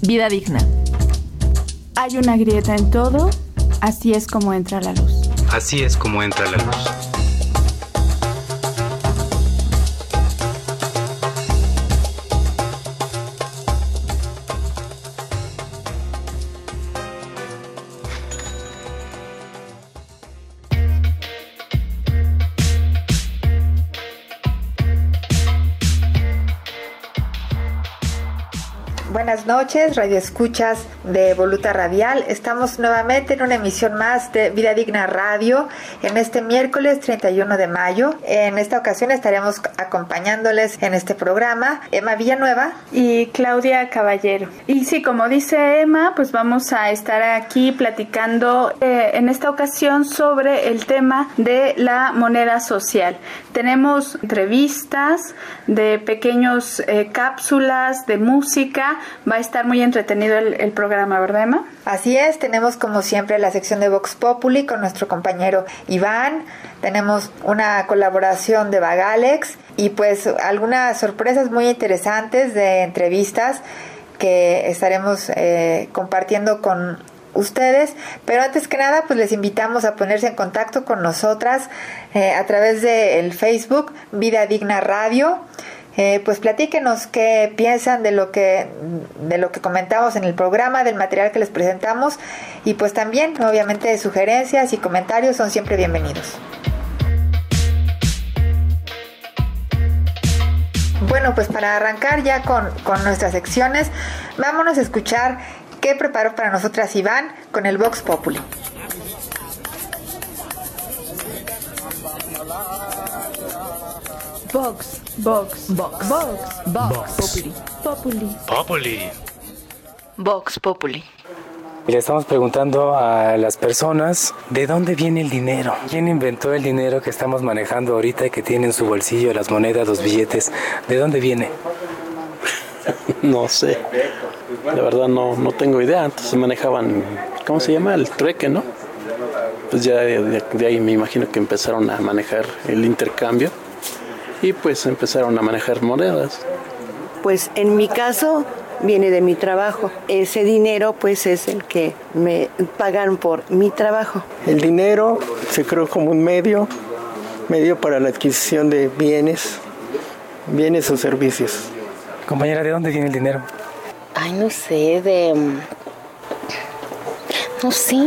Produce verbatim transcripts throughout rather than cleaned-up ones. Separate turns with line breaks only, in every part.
Vida digna.
Hay una grieta en todo, así es como entra la luz.
Así es como entra la luz.
Buenas noches, radioescuchas de Voluta Radial. Estamos nuevamente en una emisión más de Vida Digna Radio en este miércoles treinta y uno de mayo. En esta ocasión estaremos acompañándoles en este programa Emma Villanueva
y Claudia Caballero. Y sí, como dice Emma, pues vamos a estar aquí platicando eh, en esta ocasión sobre el tema de la moneda social. Tenemos entrevistas de pequeños eh, cápsulas de música. Va a estar muy entretenido el, el programa, ¿verdad, Emma?
Así es, tenemos como siempre la sección de Vox Populi con nuestro compañero Iván, tenemos una colaboración de Bagalex y pues algunas sorpresas muy interesantes de entrevistas que estaremos eh, compartiendo con ustedes, pero antes que nada pues les invitamos a ponerse en contacto con nosotras eh, a través del Facebook Vida Digna Radio. Eh, pues platíquenos qué piensan de lo que de lo que comentamos en el programa, del material que les presentamos y pues también obviamente sugerencias y comentarios son siempre bienvenidos. Bueno, pues para arrancar ya con, con nuestras secciones, vámonos a escuchar qué preparó para nosotras Iván con el Vox Populi.
Vox, Vox, Vox, Vox, Vox, Populi, Populi,
Populi.
Vox Populi.
Le estamos preguntando a las personas de dónde viene el dinero. ¿Quién inventó el dinero que estamos manejando ahorita y que tiene en su bolsillo las monedas, los billetes? ¿De dónde viene?
No sé. La verdad no, no tengo idea. Antes se manejaban, ¿cómo se llama? El trueque, ¿no? Pues ya de, de, de ahí me imagino que empezaron a manejar el intercambio. Y pues empezaron a manejar monedas.
Pues en mi caso viene de mi trabajo. Ese dinero pues es el que me pagan por mi trabajo.
El dinero se creó como un medio, medio para la adquisición de bienes, bienes o servicios.
Compañera, ¿de dónde viene el dinero?
Ay, no sé, de... No sé.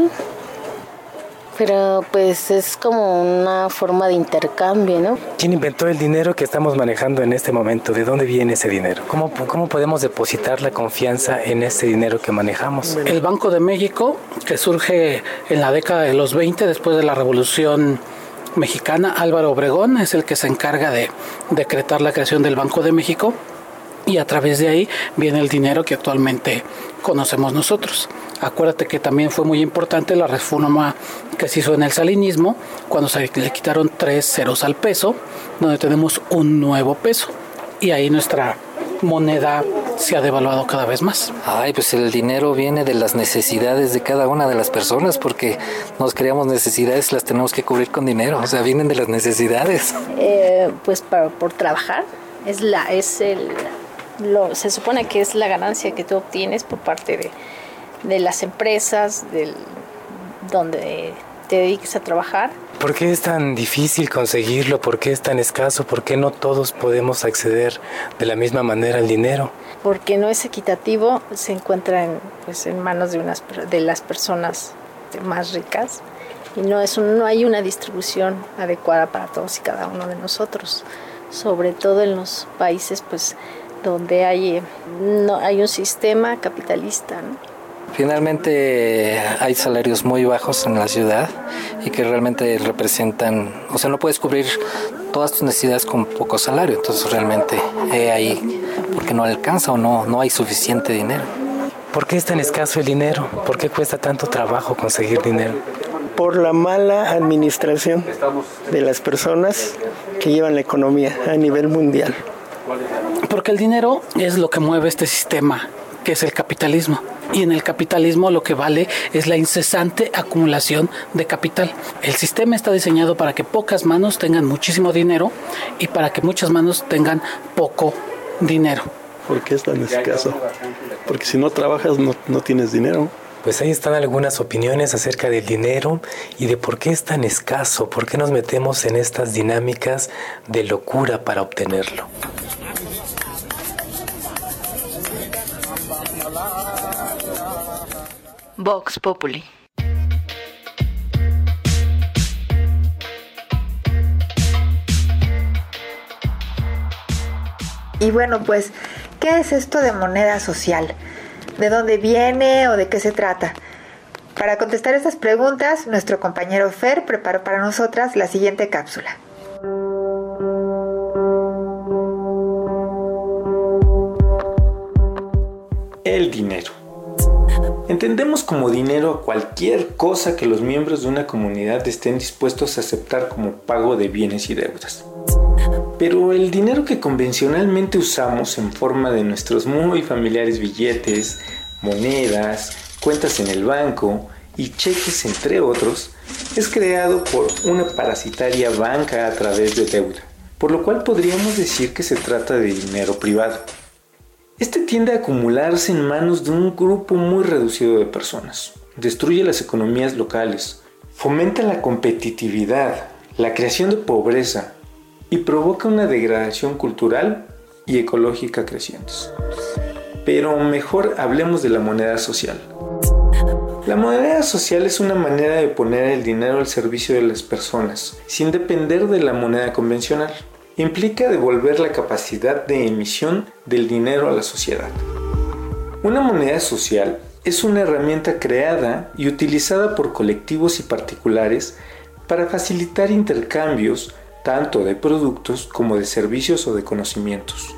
Pero pues es como una forma de intercambio, ¿no?
¿Quién inventó el dinero que estamos manejando en este momento? ¿De dónde viene ese dinero? ¿Cómo, cómo podemos depositar la confianza en ese dinero que manejamos?
El Banco de México, que surge en la década de los veinte, después de la Revolución Mexicana. Álvaro Obregón es el que se encarga de decretar la creación del Banco de México. Y a través de ahí viene el dinero que actualmente conocemos nosotros. Acuérdate que también fue muy importante la reforma que se hizo en el salinismo, cuando se le quitaron tres ceros al peso, donde tenemos un nuevo peso. Y ahí nuestra moneda se ha devaluado cada vez más.
Ay, pues el dinero viene de las necesidades de cada una de las personas, porque nos creamos necesidades, las tenemos que cubrir con dinero, o sea, vienen de las necesidades.
Eh, pues para, por trabajar, es la, es el... Lo, se supone que es la ganancia que tú obtienes por parte de, de las empresas, del, donde te dediques a trabajar.
¿Por qué es tan difícil conseguirlo? ¿Por qué es tan escaso? ¿Por qué no todos podemos acceder de la misma manera al dinero?
Porque no es equitativo, se encuentra en, pues, en manos de, unas, de las personas más ricas y no, es un, no hay una distribución adecuada para todos y cada uno de nosotros, sobre todo en los países pues donde hay, no, hay un sistema capitalista, ¿no?
Finalmente hay salarios muy bajos en la ciudad y que realmente representan, o sea, no puedes cubrir todas tus necesidades con poco salario, entonces realmente eh, ahí, porque no alcanza o no, no hay suficiente dinero.
¿Por qué es tan escaso el dinero? ¿Por qué cuesta tanto trabajo conseguir dinero?
Por la mala administración de las personas que llevan la economía a nivel mundial.
Porque el dinero es lo que mueve este sistema, que es el capitalismo. Y en el capitalismo lo que vale es la incesante acumulación de capital. El sistema está diseñado para que pocas manos tengan muchísimo dinero y para que muchas manos tengan poco dinero.
¿Por qué es tan escaso? Porque si no trabajas no, no tienes dinero.
Pues ahí están algunas opiniones acerca del dinero y de por qué es tan escaso, por qué nos metemos en estas dinámicas de locura para obtenerlo.
Vox Populi.
Y bueno, pues, ¿qué es esto de moneda social? ¿De dónde viene o de qué se trata? Para contestar estas preguntas, nuestro compañero Fer preparó para nosotras la siguiente cápsula.
El dinero. Entendemos como dinero cualquier cosa que los miembros de una comunidad estén dispuestos a aceptar como pago de bienes y deudas. Pero el dinero que convencionalmente usamos en forma de nuestros muy familiares billetes, monedas, cuentas en el banco y cheques, entre otros, es creado por una parasitaria banca a través de deuda, por lo cual podríamos decir que se trata de dinero privado. Este tiende a acumularse en manos de un grupo muy reducido de personas, destruye las economías locales, fomenta la competitividad, la creación de pobreza, y provoca una degradación cultural y ecológica crecientes. Pero mejor hablemos de la moneda social. La moneda social es una manera de poner el dinero al servicio de las personas, sin depender de la moneda convencional. Implica devolver la capacidad de emisión del dinero a la sociedad. Una moneda social es una herramienta creada y utilizada por colectivos y particulares para facilitar intercambios tanto de productos como de servicios o de conocimientos.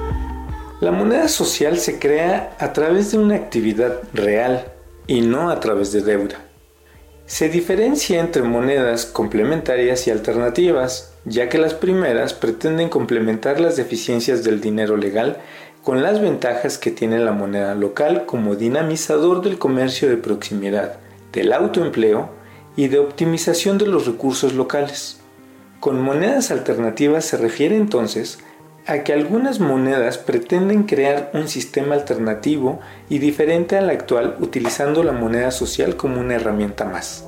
La moneda social se crea a través de una actividad real y no a través de deuda. Se diferencia entre monedas complementarias y alternativas, ya que las primeras pretenden complementar las deficiencias del dinero legal con las ventajas que tiene la moneda local como dinamizador del comercio de proximidad, del autoempleo y de optimización de los recursos locales. Con monedas alternativas se refiere entonces a que algunas monedas pretenden crear un sistema alternativo y diferente al actual utilizando la moneda social como una herramienta más.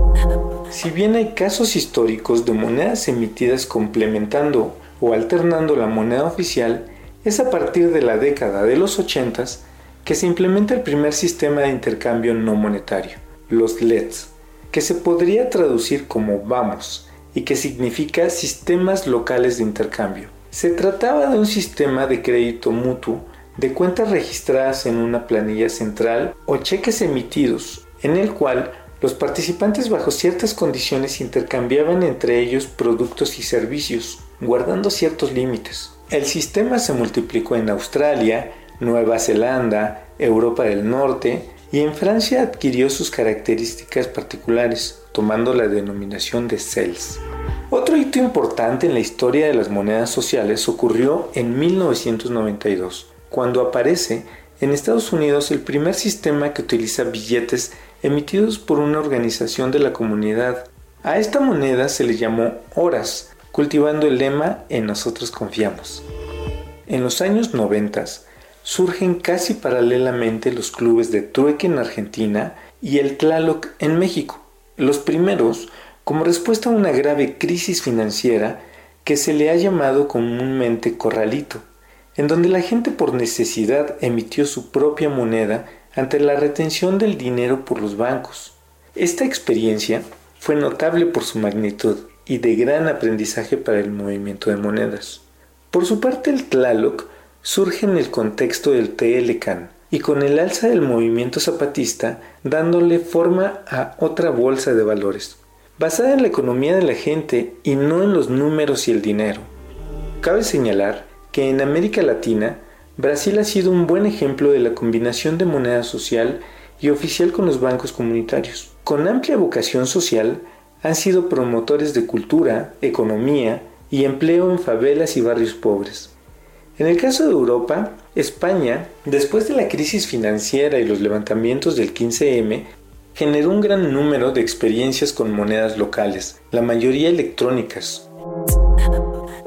Si bien hay casos históricos de monedas emitidas complementando o alternando la moneda oficial, es a partir de la década de los ochentas que se implementa el primer sistema de intercambio no monetario, los L E Ds, que se podría traducir como vamos, y que significa sistemas locales de intercambio. Se trataba de un sistema de crédito mutuo, de cuentas registradas en una planilla central o cheques emitidos, en el cual los participantes bajo ciertas condiciones intercambiaban entre ellos productos y servicios, guardando ciertos límites. El sistema se multiplicó en Australia, Nueva Zelanda, Europa del Norte y en Francia adquirió sus características particulares, tomando la denominación de C E L S. Otro hito importante en la historia de las monedas sociales ocurrió en mil novecientos noventa y dos, cuando aparece en Estados Unidos el primer sistema que utiliza billetes emitidos por una organización de la comunidad. A esta moneda se le llamó horas, cultivando el lema "En nosotros confiamos". En los años noventa surgen casi paralelamente los clubes de trueque en Argentina y el Tlaloc en México. Los primeros, como respuesta a una grave crisis financiera que se le ha llamado comúnmente corralito, en donde la gente por necesidad emitió su propia moneda ante la retención del dinero por los bancos. Esta experiencia fue notable por su magnitud y de gran aprendizaje para el movimiento de monedas. Por su parte, el Tlaloc surge en el contexto del T L C A N y con el alza del movimiento zapatista dándole forma a otra bolsa de valores, basada en la economía de la gente y no en los números y el dinero. Cabe señalar que en América Latina, Brasil ha sido un buen ejemplo de la combinación de moneda social y oficial con los bancos comunitarios. Con amplia vocación social, han sido promotores de cultura, economía y empleo en favelas y barrios pobres. En el caso de Europa, España, después de la crisis financiera y los levantamientos del quince eme, generó un gran número de experiencias con monedas locales, la mayoría electrónicas.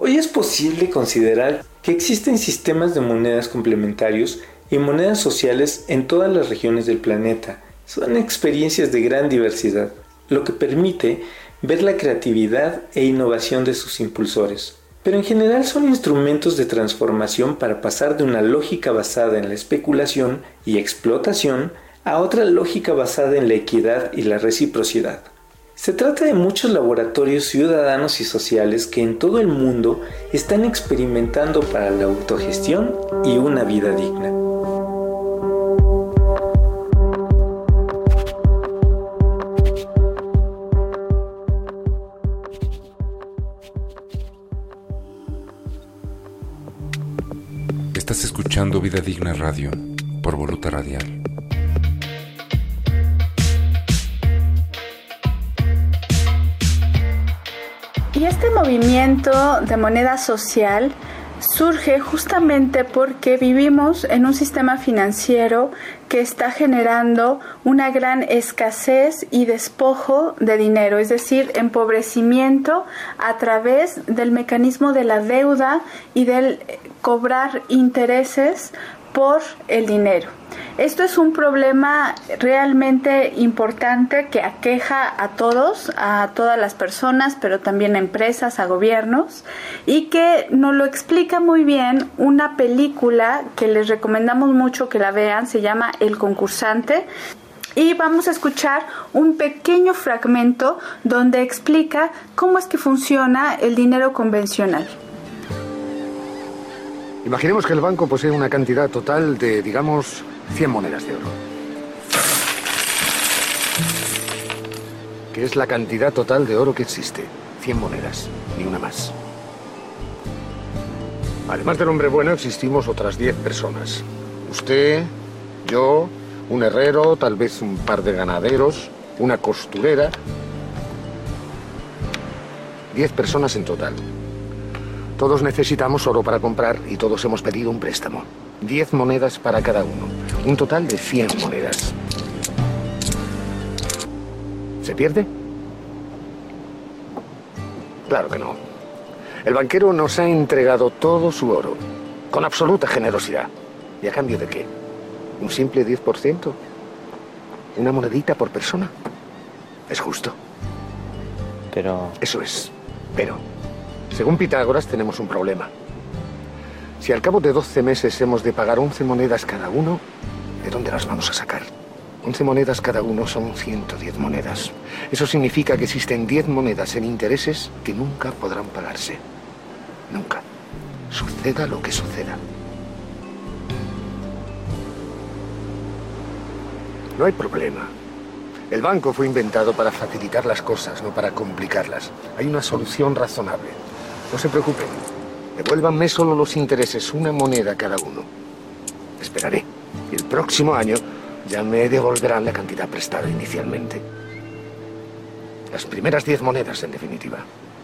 Hoy es posible considerar que existen sistemas de monedas complementarios y monedas sociales en todas las regiones del planeta. Son experiencias de gran diversidad, lo que permite ver la creatividad e innovación de sus impulsores. Pero en general son instrumentos de transformación para pasar de una lógica basada en la especulación y explotación a otra lógica basada en la equidad y la reciprocidad. Se trata de muchos laboratorios ciudadanos y sociales que en todo el mundo están experimentando para la autogestión y una vida digna.
Estás escuchando Vida Digna Radio por Voluta Radial.
Y este movimiento de moneda social surge justamente porque vivimos en un sistema financiero que está generando una gran escasez y despojo de dinero, es decir, empobrecimiento a través del mecanismo de la deuda y del cobrar intereses por el dinero. Esto es un problema realmente importante que aqueja a todos, a todas las personas, pero también a empresas, a gobiernos, y que nos lo explica muy bien una película que les recomendamos mucho que la vean, se llama El Concursante, y vamos a escuchar un pequeño fragmento donde explica cómo es que funciona el dinero convencional.
Imaginemos que el banco posee una cantidad total de, digamos, cien monedas de oro. Que es la cantidad total de oro que existe. cien monedas, ni una más. Además del hombre bueno, existimos otras diez personas. Usted, yo, un herrero, tal vez un par de ganaderos, una costurera. diez personas en total. Todos necesitamos oro para comprar y todos hemos pedido un préstamo. diez monedas para cada uno. Un total de cien monedas. ¿Se pierde? Claro que no. El banquero nos ha entregado todo su oro, con absoluta generosidad. ¿Y a cambio de qué? ¿Un simple diez por ciento? ¿Una monedita por persona? Es justo.
Pero...
Eso es. Pero... Según Pitágoras tenemos un problema. Si al cabo de doce meses hemos de pagar once monedas cada uno, ¿de dónde las vamos a sacar? once monedas cada uno son ciento diez monedas. Eso significa que existen diez monedas en intereses que nunca podrán pagarse. Nunca. Suceda lo que suceda. No hay problema. El banco fue inventado para facilitar las cosas, no para complicarlas. Hay una solución razonable. No se preocupen. Devuélvanme solo los intereses, una moneda cada uno. Esperaré. Y el próximo año ya me devolverán la cantidad prestada inicialmente. Las primeras diez monedas, en definitiva.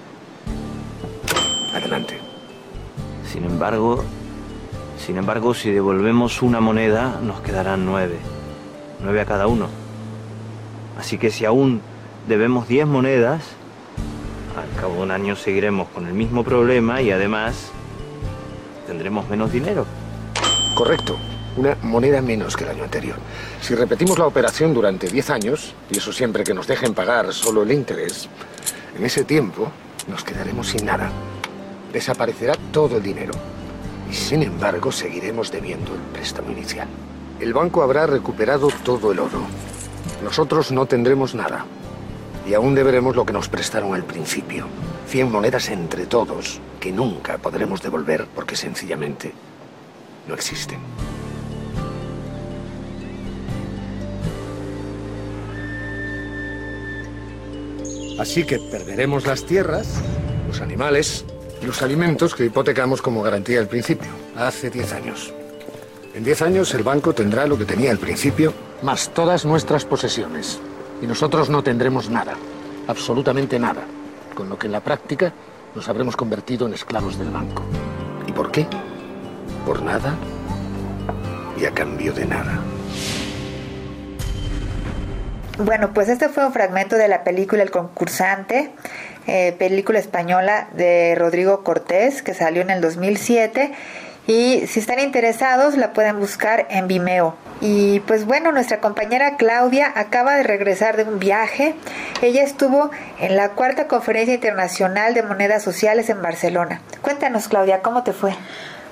Adelante.
Sin embargo, sin embargo, si devolvemos una moneda, nos quedarán nueve. Nueve a cada uno. Así que si aún debemos diez monedas, al cabo de un año seguiremos con el mismo problema y además tendremos menos dinero.
Correcto. Una moneda menos que el año anterior. Si repetimos la operación durante diez años, y eso siempre que nos dejen pagar solo el interés, en ese tiempo nos quedaremos sin nada. Desaparecerá todo el dinero. Y sin embargo seguiremos debiendo el préstamo inicial. El banco habrá recuperado todo el oro. Nosotros no tendremos nada. Y aún deberemos lo que nos prestaron al principio. Cien monedas entre todos, que nunca podremos devolver porque sencillamente no existen. Así que perderemos las tierras, los animales y los alimentos que hipotecamos como garantía al principio, hace diez años. En diez años el banco tendrá lo que tenía al principio, más todas nuestras posesiones. Y nosotros no tendremos nada, absolutamente nada, con lo que en la práctica nos habremos convertido en esclavos del banco. ¿Y por qué? Por nada y a cambio de nada.
Bueno, pues este fue un fragmento de la película El Concursante, eh, película española de Rodrigo Cortés que salió en el dos mil siete. Y si están interesados la pueden buscar en Vimeo. Y pues bueno, nuestra compañera Claudia acaba de regresar de un viaje. Ella estuvo en la cuarta Conferencia Internacional de Monedas Sociales en Barcelona. Cuéntanos, Claudia, ¿cómo te fue?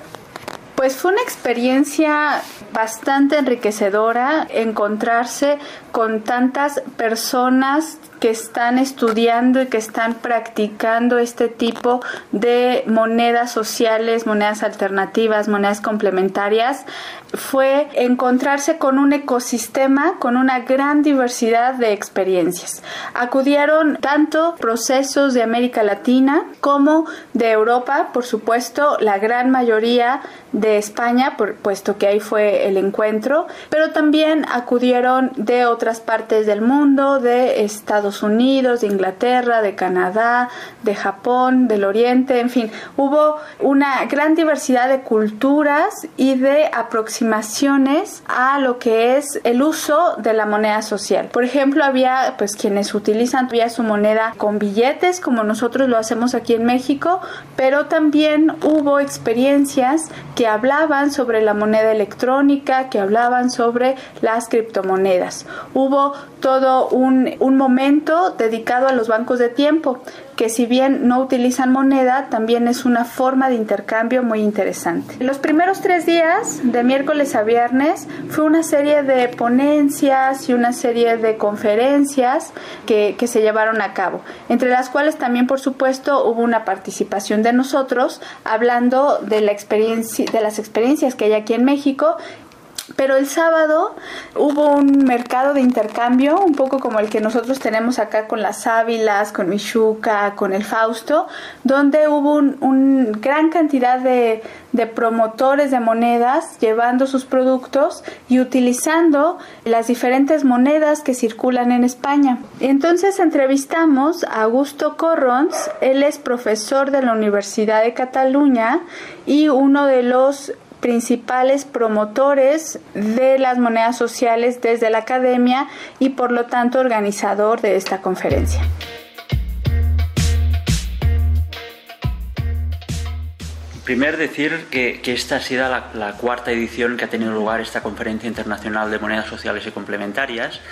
Pues fue una experiencia bastante enriquecedora encontrarse con tantas personas que están estudiando y que están practicando este tipo de monedas sociales, monedas alternativas, monedas complementarias. Fue encontrarse con un ecosistema con una gran diversidad de experiencias. Acudieron tanto procesos de América Latina como de Europa, por supuesto, la gran mayoría de España, por, puesto que ahí fue el encuentro, pero también acudieron de otras partes del mundo, de Estados Unidos, de Inglaterra, de Canadá, de Japón, del Oriente, en fin, hubo una gran diversidad de culturas y de aproximaciones a lo que es el uso de la moneda social. Por ejemplo, había pues quienes utilizan todavía su moneda con billetes, como nosotros lo hacemos aquí en México, pero también hubo experiencias que hablaban sobre la moneda electrónica, que hablaban sobre las criptomonedas. Hubo todo un, un momento dedicado a los bancos de tiempo, que si bien no utilizan moneda, también es una forma de intercambio muy interesante. Los primeros tres días, de miércoles a viernes, fue una serie de ponencias y una serie de conferencias que, que se llevaron a cabo, entre las cuales también, por supuesto, hubo una participación de nosotros, hablando de, la experiencia, de las experiencias que hay aquí en México. Pero el sábado hubo un mercado de intercambio, un poco como el que nosotros tenemos acá con las Ávilas, con Michuca, con el Fausto, donde hubo un, un gran cantidad de, de promotores de monedas llevando sus productos y utilizando las diferentes monedas que circulan en España. Entonces entrevistamos a Augusto Corrons, él es profesor de la Universidad de Cataluña y uno de los principales promotores de las monedas sociales desde la academia y por lo tanto organizador de esta conferencia.
Primero decir que, que esta ha sido la, la cuarta edición que ha tenido lugar esta Conferencia Internacional de Monedas Sociales y Complementarias.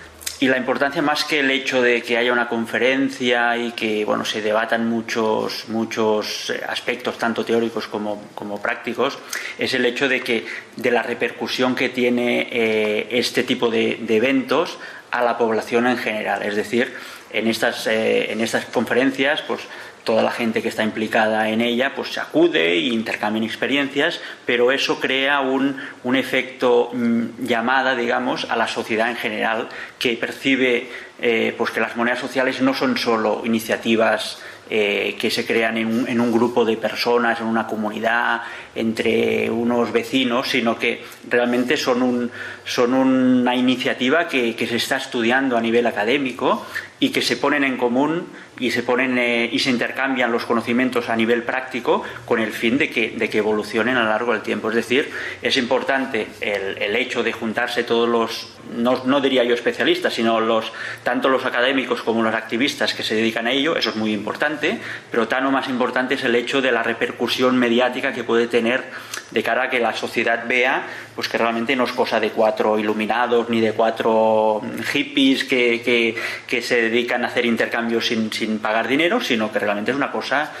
Y la importancia, más que el hecho de que haya una conferencia y que bueno, se debatan muchos, muchos aspectos, tanto teóricos como, como prácticos, es el hecho de, que, de la repercusión que tiene eh, este tipo de, de eventos a la población en general. Es decir, en estas, eh, en estas conferencias, pues toda la gente que está implicada en ella pues acude e intercambian experiencias, pero eso crea un, un efecto mmm, llamada, digamos, a la sociedad en general, que percibe eh, pues que las monedas sociales no son solo iniciativas eh, que se crean en un, en un grupo de personas, en una comunidad, entre unos vecinos, sino que realmente son, un, son una iniciativa que, que se está estudiando a nivel académico y que se ponen en común y se ponen eh, y se intercambian los conocimientos a nivel práctico con el fin de que, de que evolucionen a lo largo del tiempo. Es decir, es importante el, el hecho de juntarse todos los, no, no diría yo especialistas, sino los, tanto los académicos como los activistas que se dedican a ello, eso es muy importante, pero tan o más importante es el hecho de la repercusión mediática que puede tener de cara a que la sociedad vea pues que realmente no es cosa de cuatro iluminados ni de cuatro hippies que, que, que se dedican a hacer intercambios sin, sin pagar dinero, sino que realmente es una cosa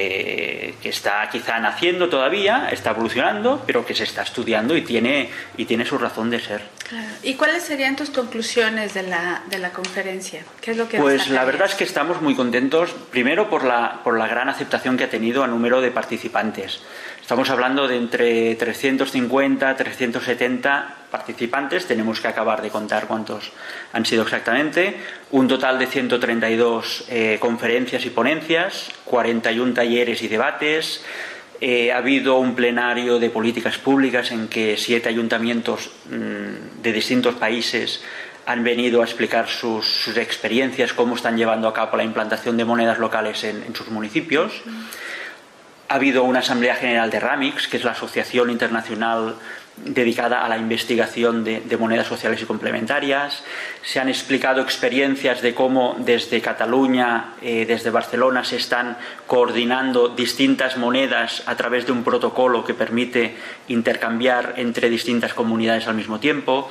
eh, que está quizá naciendo todavía, está evolucionando, pero que se está estudiando y tiene, y tiene su razón de ser.
Claro. ¿Y cuáles serían tus conclusiones de la, de la conferencia? ¿Qué es lo que
Pues la verdad es que estamos muy contentos, primero por la, por la gran aceptación que ha tenido a número de participantes. Estamos hablando de entre trescientos cincuenta, trescientos setenta participantes, tenemos que acabar de contar cuántos han sido exactamente, un total de ciento treinta y dos eh, conferencias y ponencias, cuarenta y uno talleres y debates. Eh, ha habido un plenario de políticas públicas en que siete ayuntamientos mmm, de distintos países han venido a explicar sus, sus experiencias, cómo están llevando a cabo la implantación de monedas locales en, en sus municipios. Mm. Ha habido una asamblea general de RAMIX, que es la Asociación Internacional dedicada a la investigación de, de monedas sociales y complementarias. Se han explicado experiencias de cómo desde Cataluña, eh, desde Barcelona, se están coordinando distintas monedas a través de un protocolo que permite intercambiar entre distintas comunidades al mismo tiempo.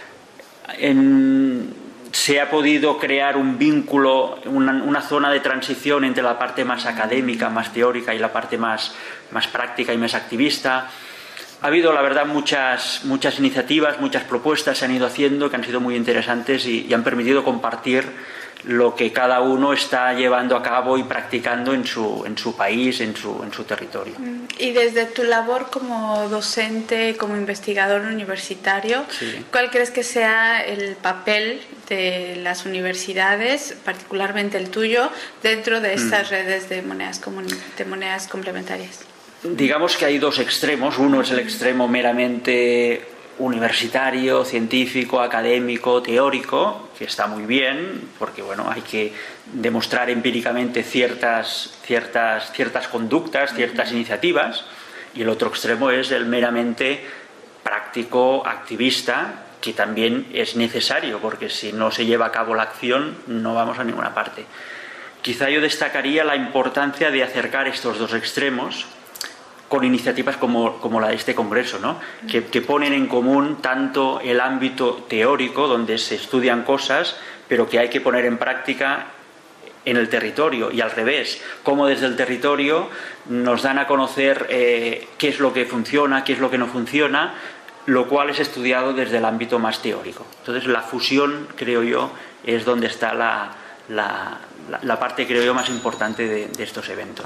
En, se ha podido crear un vínculo, una, una zona de transición entre la parte más académica, más teórica y la parte más, más práctica y más activista. Ha habido, la verdad, muchas, muchas iniciativas, muchas propuestas se han ido haciendo que han sido muy interesantes y, y han permitido compartir lo que cada uno está llevando a cabo y practicando en su, en su país, en su, en su territorio.
Y desde tu labor como docente, como investigador universitario, sí. ¿Cuál crees que sea el papel de las universidades, particularmente el tuyo, dentro de estas mm. redes de monedas, de monedas complementarias?
Digamos que hay dos extremos. Uno es el extremo meramente universitario, científico, académico, teórico, que está muy bien, porque bueno, hay que demostrar empíricamente ciertas, ciertas, ciertas conductas, ciertas iniciativas, y el otro extremo es el meramente práctico, activista, que también es necesario, porque si no se lleva a cabo la acción no vamos a ninguna parte. Quizá yo destacaría la importancia de acercar estos dos extremos con iniciativas como, como la de este congreso, ¿no? que, que ponen en común tanto el ámbito teórico, donde se estudian cosas, pero que hay que poner en práctica en el territorio, y al revés, cómo desde el territorio nos dan a conocer eh, qué es lo que funciona, qué es lo que no funciona, lo cual es estudiado desde el ámbito más teórico. Entonces la fusión, creo yo, es donde está la, la, la, la parte, creo yo, más importante de, de estos eventos.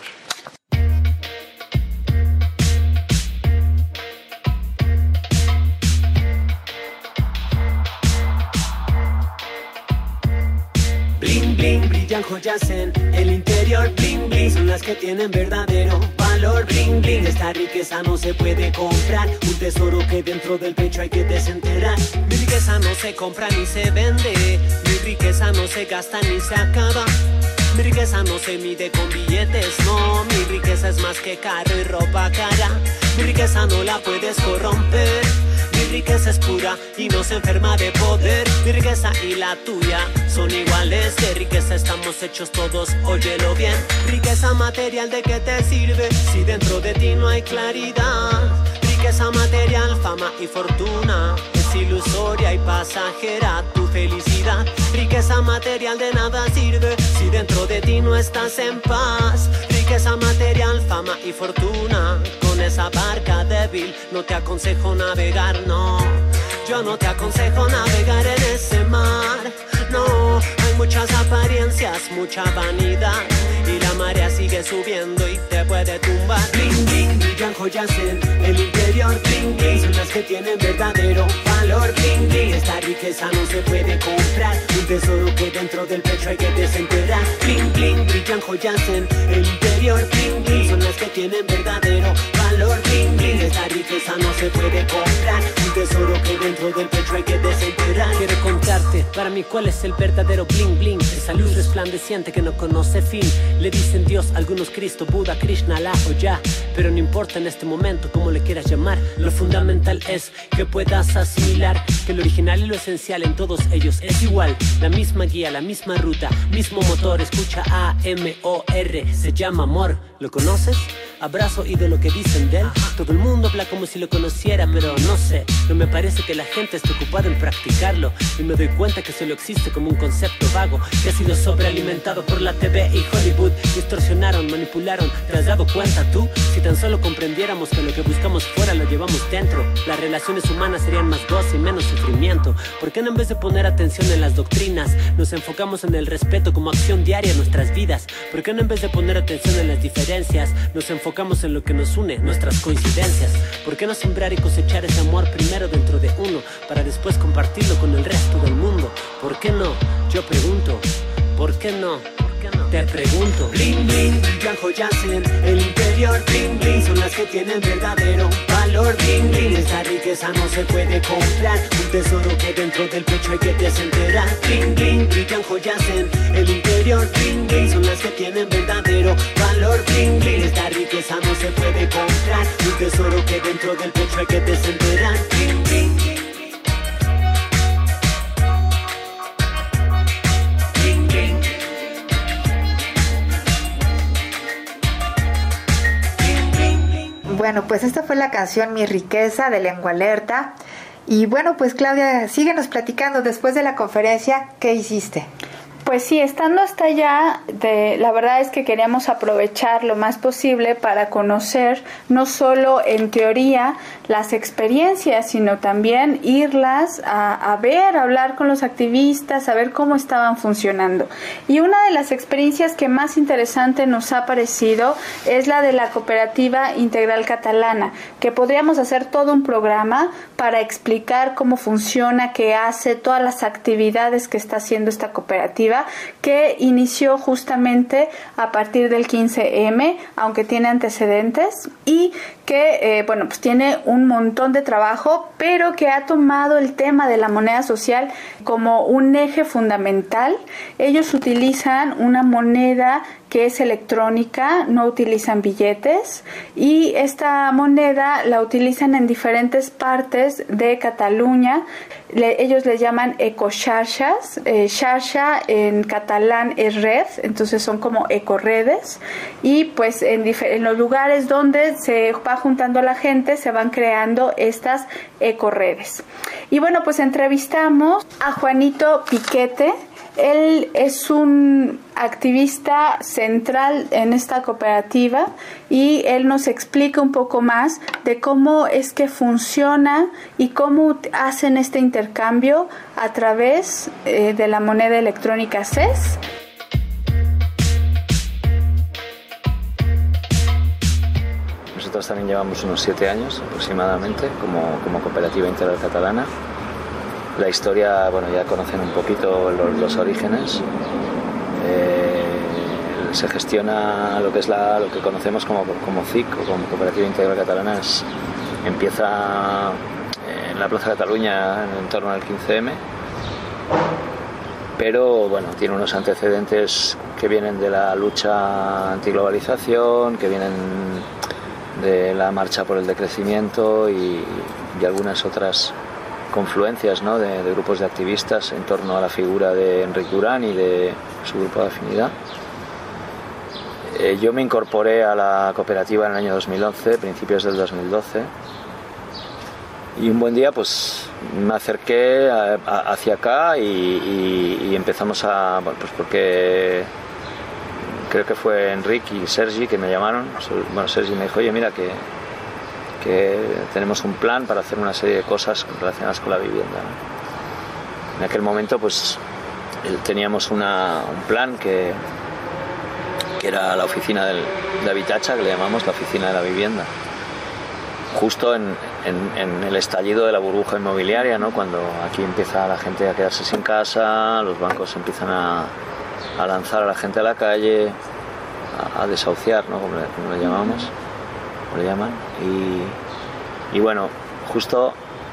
Brillan joyas en el interior, bling bling, son las que tienen verdadero valor, bling bling. Esta riqueza no se puede comprar, un tesoro que dentro del pecho hay que desenterrar. Mi riqueza no se compra ni se vende, mi riqueza no se gasta ni se acaba. Mi riqueza no se mide con billetes, no, mi riqueza es más que carro y ropa cara. Mi riqueza no la puedes corromper. Mi riqueza es pura y no se enferma de poder. Mi riqueza y la tuya son iguales. De riqueza estamos hechos todos, óyelo bien. Riqueza material, ¿de qué te sirve si dentro de ti no hay claridad? Riqueza material, fama y fortuna es ilusoria y pasajera tu felicidad. Riqueza material de nada sirve si dentro de ti no estás en paz. Riqueza material, fama y fortuna, con esa barca débil no te aconsejo navegar, no. Yo no te aconsejo navegar en ese mar, no. Hay muchas apariencias, mucha vanidad, y la marea sigue subiendo y te puede tumbar. Bling bling, brillan joyas en el interior, bling bling, son las que tienen verdadero valor, bling bling. Esta riqueza no se puede comprar, un tesoro que dentro del pecho hay que desenterrar. Bling bling, brillan joyas en el interior, bling bling, son las que tienen verdadero valor, bling bling. Esta riqueza no se puede comprar, un tesoro que dentro del pecho hay que desenterrar. Quiero contarte, para mí, cuál es el verdadero bling bling. Esa luz resplandeciente que no conoce fin. Le dicen Dios, algunos Cristo, Buda, Krishna, Allah o ya, pero no importa en este momento cómo le quieras llamar. Lo fundamental es que puedas asimilar que lo original y lo esencial en todos ellos es igual. La misma guía, la misma ruta, mismo motor. Escucha A M O R, se llama amor. ¿Lo conoces? Abrazo y de lo que dicen de él. Todo el mundo habla como si lo conociera, pero no sé, no me parece que la gente esté ocupada en practicarlo. Y me doy cuenta que solo existe como un concepto vago que ha sido sobrealimentado por la T V y Hollywood. Distorsionaron, manipularon, ¿te has dado cuenta tú? Si tan solo comprendiéramos que lo que buscamos fuera lo llevamos dentro, las relaciones humanas serían más gozo y menos sufrimiento. ¿Por qué no, en vez de poner atención en las doctrinas, nos enfocamos en el respeto como acción diaria en nuestras vidas? ¿Por qué no, en vez de poner atención en las diferencias, nos enfocamos enfocamos en lo que nos une, nuestras coincidencias? ¿Por qué no sembrar y cosechar ese amor primero dentro de uno, para después compartirlo con el resto del mundo? ¿Por qué no? Yo pregunto, ¿por qué no? Te pregunto. Bling bling, brillan joyas en el interior, bling bling, son las que tienen verdadero valor. valor bling bling. Esta riqueza no se puede comprar, un tesoro que dentro del pecho hay que desenterrar. Bling bling, brillan joyas en el interior. Bling bling, son las que tienen verdadero valor. Bling bling, esta riqueza no se puede comprar, un tesoro que dentro del pecho hay que desenterrar. Bling bling.
Bueno, pues esta fue la canción Mi Riqueza de Lengua Alerta. Y bueno, pues Claudia, síguenos platicando después de la conferencia, ¿qué hiciste?
Pues sí, estando hasta allá, de, la verdad es que queríamos aprovechar lo más posible para conocer no solo en teoría las experiencias, sino también irlas a, a ver, a hablar con los activistas, a ver cómo estaban funcionando. Y una de las experiencias que más interesante nos ha parecido es la de la Cooperativa Integral Catalana, que podríamos hacer todo un programa para explicar cómo funciona, qué hace, todas las actividades que está haciendo esta cooperativa, que inició justamente a partir del quince eme, aunque tiene antecedentes, y que eh, bueno, pues tiene un montón de trabajo, pero que ha tomado el tema de la moneda social como un eje fundamental. Ellos utilizan una moneda que es electrónica, no utilizan billetes, y esta moneda la utilizan en diferentes partes de Cataluña. Le, ellos le llaman ecoxarxas, eh, xarxa en catalán es red, entonces son como ecoredes, y pues en, en los lugares donde se va juntando la gente se van creando estas ecoredes. Y bueno, pues entrevistamos a Juanito Piquete. Él es un activista central en esta cooperativa y él nos explica un poco más de cómo es que funciona y cómo hacen este intercambio a través eh, de la moneda electrónica C E S.
Nosotros también llevamos unos siete años aproximadamente como, como Cooperativa Integral Catalana. La historia, bueno, ya conocen un poquito los, los orígenes. Eh, se gestiona lo que es la, lo que conocemos como, como C I C, o como Cooperativa Integral Catalana. Es, empieza en la Plaza de Cataluña en torno al quince eme, pero bueno, tiene unos antecedentes que vienen de la lucha antiglobalización, que vienen de la marcha por el decrecimiento y, y algunas otras confluencias, ¿no?, de, de grupos de activistas en torno a la figura de Enric Duran y de su grupo de afinidad. Eh, yo me incorporé a la cooperativa en el año dos mil once, principios del dos mil doce, y un buen día pues me acerqué a, a, hacia acá y, y, y empezamos a, bueno, pues porque creo que fue Enric y Sergi que me llamaron. Bueno, Sergi me dijo, oye, mira que que tenemos un plan para hacer una serie de cosas relacionadas con la vivienda, ¿no? En aquel momento pues teníamos una, un plan que, que era la oficina del, de Habitatge, que le llamamos la oficina de la vivienda, justo en, en, en el estallido de la burbuja inmobiliaria, ¿no?, cuando aquí empieza la gente a quedarse sin casa, los bancos empiezan a, a lanzar a la gente a la calle, a, a desahuciar, ¿no?, como le, como le llamamos. Le llaman y, y bueno, justo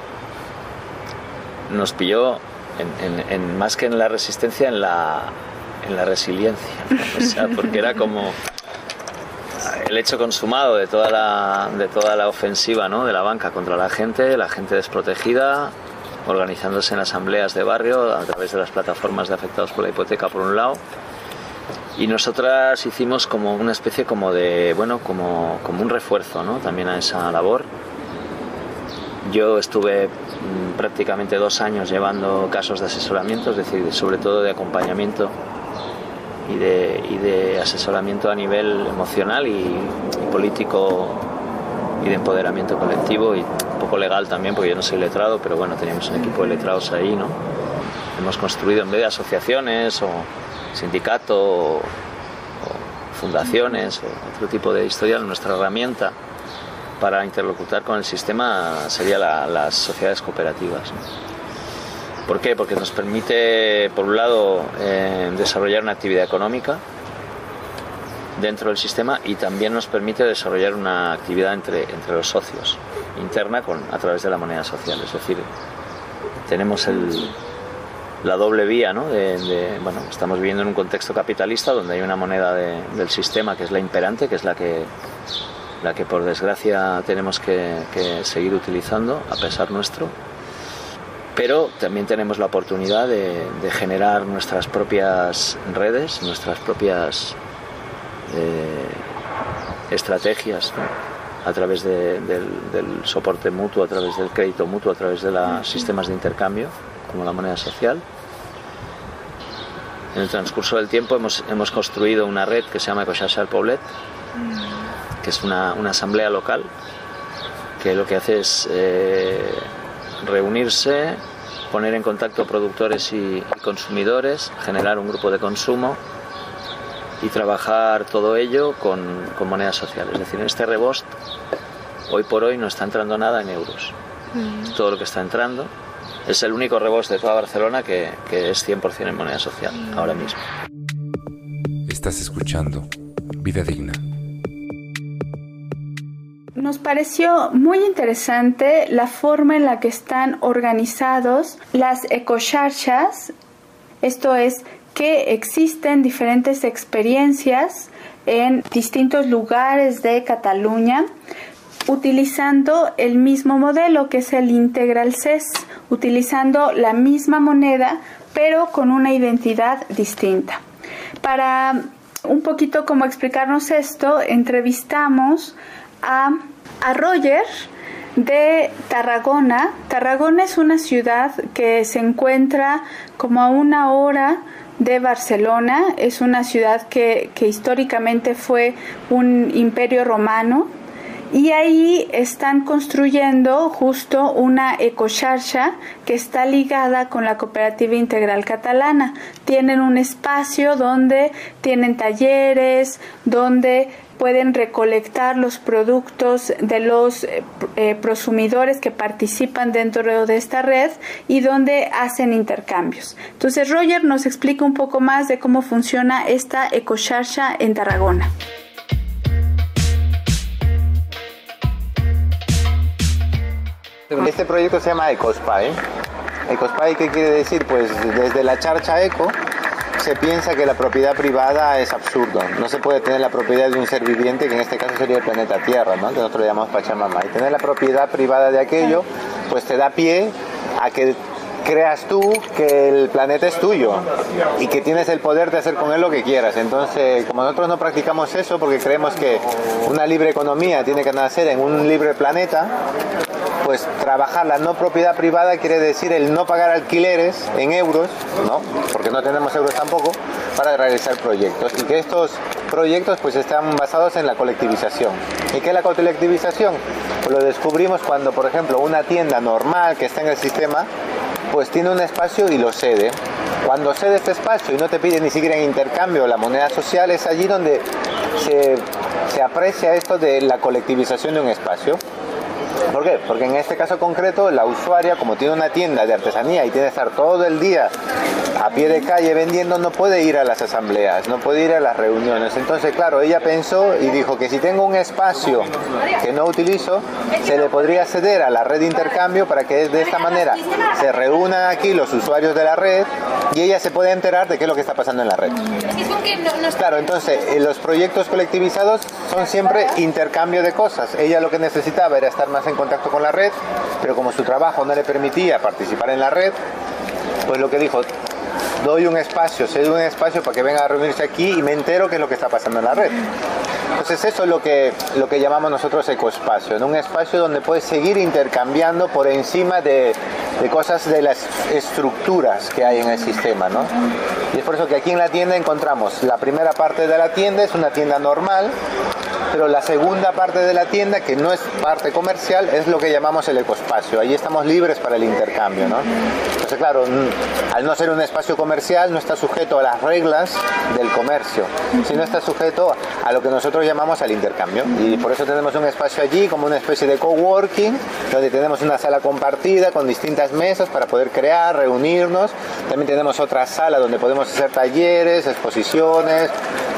nos pilló en, en, en, más que en la resistencia, en la, en la resiliencia, ¿no? O sea, porque era como el hecho consumado de toda la, de toda la ofensiva, ¿no?, de la banca contra la gente, la gente desprotegida, organizándose en asambleas de barrio a través de las plataformas de afectados por la hipoteca por un lado. Y nosotras hicimos como una especie como de, bueno, como, como un refuerzo, ¿no?, también a esa labor. Yo estuve mmm, prácticamente dos años llevando casos de asesoramiento, es decir, sobre todo de acompañamiento y de, y de asesoramiento a nivel emocional y, y político y de empoderamiento colectivo y un poco legal también, porque yo no soy letrado, pero bueno, teníamos un equipo de letrados ahí, ¿no? Hemos construido en vez de asociaciones o sindicato o, o fundaciones o otro tipo de historia, nuestra herramienta para interlocutar con el sistema sería la, las sociedades cooperativas, ¿no? ¿Por qué? Porque nos permite, por un lado, eh, desarrollar una actividad económica dentro del sistema y también nos permite desarrollar una actividad entre, entre los socios interna con, a través de la moneda social. Es decir, tenemos el, la doble vía, ¿no? de, de, bueno, estamos viviendo en un contexto capitalista donde hay una moneda de, del sistema que es la imperante, que es la que, la que por desgracia tenemos que, que seguir utilizando a pesar nuestro. Pero también tenemos la oportunidad de, de generar nuestras propias redes, nuestras propias eh, estrategias, ¿no? A través de, del, del soporte mutuo, a través del crédito mutuo, a través de los sistemas de intercambio, como la moneda social. En el transcurso del tiempo hemos, hemos construido una red que se llama Ecoxarxa del Poblet, que es una, una asamblea local, que lo que hace es eh, reunirse, poner en contacto productores y, y consumidores, generar un grupo de consumo y trabajar todo ello con, con moneda social. Es decir, en este rebost, hoy por hoy no está entrando nada en euros. Mm. Todo lo que está entrando es el único rebost de toda Barcelona que, que es cien por ciento en moneda social, mm. ahora mismo.
Estás escuchando Vida Digna.
Nos pareció muy interesante la forma en la que están organizados las ecoxarxas, esto es, que existen diferentes experiencias en distintos lugares de Cataluña utilizando el mismo modelo que es el Integral C E S, utilizando la misma moneda pero con una identidad distinta. Para un poquito como explicarnos esto, entrevistamos a, a Roger de Tarragona. Tarragona es una ciudad que se encuentra como a una hora de Barcelona. Es una ciudad que, que históricamente fue un imperio romano y ahí están construyendo justo una ecoxarxa que está ligada con la Cooperativa Integral Catalana. Tienen un espacio donde tienen talleres, donde pueden recolectar los productos de los eh, prosumidores que participan dentro de esta red y donde hacen intercambios. Entonces Roger nos explica un poco más de cómo funciona esta ecoxarxa en Tarragona.
Este proyecto se llama Ecospy. Ecospy, ¿qué quiere decir? Pues desde la charcha eco se piensa que la propiedad privada es absurdo. No se puede tener la propiedad de un ser viviente, que en este caso sería el planeta Tierra, ¿no? Que nosotros le llamamos Pachamama. Y tener la propiedad privada de aquello, pues te da pie a que creas tú que el planeta es tuyo y que tienes el poder de hacer con él lo que quieras. Entonces, como nosotros no practicamos eso porque creemos que una libre economía tiene que nacer en un libre planeta, pues trabajar la no propiedad privada quiere decir el no pagar alquileres en euros, ¿no? Porque no tenemos euros tampoco, para realizar proyectos. Y que estos proyectos pues están basados en la colectivización. ¿Y qué es la colectivización? Pues lo descubrimos cuando, por ejemplo, una tienda normal que está en el sistema pues tiene un espacio y lo cede. Cuando cede este espacio y no te pide ni siquiera en intercambio la moneda social, es allí donde se, se aprecia esto de la colectivización de un espacio. ¿Por qué? Porque en este caso concreto la usuaria, como tiene una tienda de artesanía y tiene que estar todo el día a pie de calle vendiendo, no puede ir a las asambleas, no puede ir a las reuniones. Entonces, claro, ella pensó y dijo que si tengo un espacio que no utilizo, se le podría ceder a la red de intercambio para que de esta manera se reúnan aquí los usuarios de la red y ella se puede enterar de qué es lo que está pasando en la red. Claro, entonces los proyectos colectivizados son siempre intercambio de cosas. Ella lo que necesitaba era estar más en contacto con la red, pero como su trabajo no le permitía participar en la red, pues lo que dijo, doy un espacio, cedo un espacio para que vengan a reunirse aquí y me entero qué es lo que está pasando en la red. Entonces eso es lo que, lo que llamamos nosotros ecoespacio, en un espacio donde puedes seguir intercambiando por encima de, de cosas de las estructuras que hay en el sistema, ¿no? Y es por eso que aquí en la tienda encontramos la primera parte de la tienda, es una tienda normal, pero la segunda parte de la tienda, que no es parte comercial, es lo que llamamos el ecoespacio. Ahí estamos libres para el intercambio, ¿no? Entonces, claro, al no ser un espacio comercial, no está sujeto a las reglas del comercio, sino está sujeto a lo que nosotros llamamos al intercambio. Y por eso tenemos un espacio allí, como una especie de coworking, donde tenemos una sala compartida con distintas mesas para poder crear, reunirnos. También tenemos otra sala donde podemos hacer talleres, exposiciones,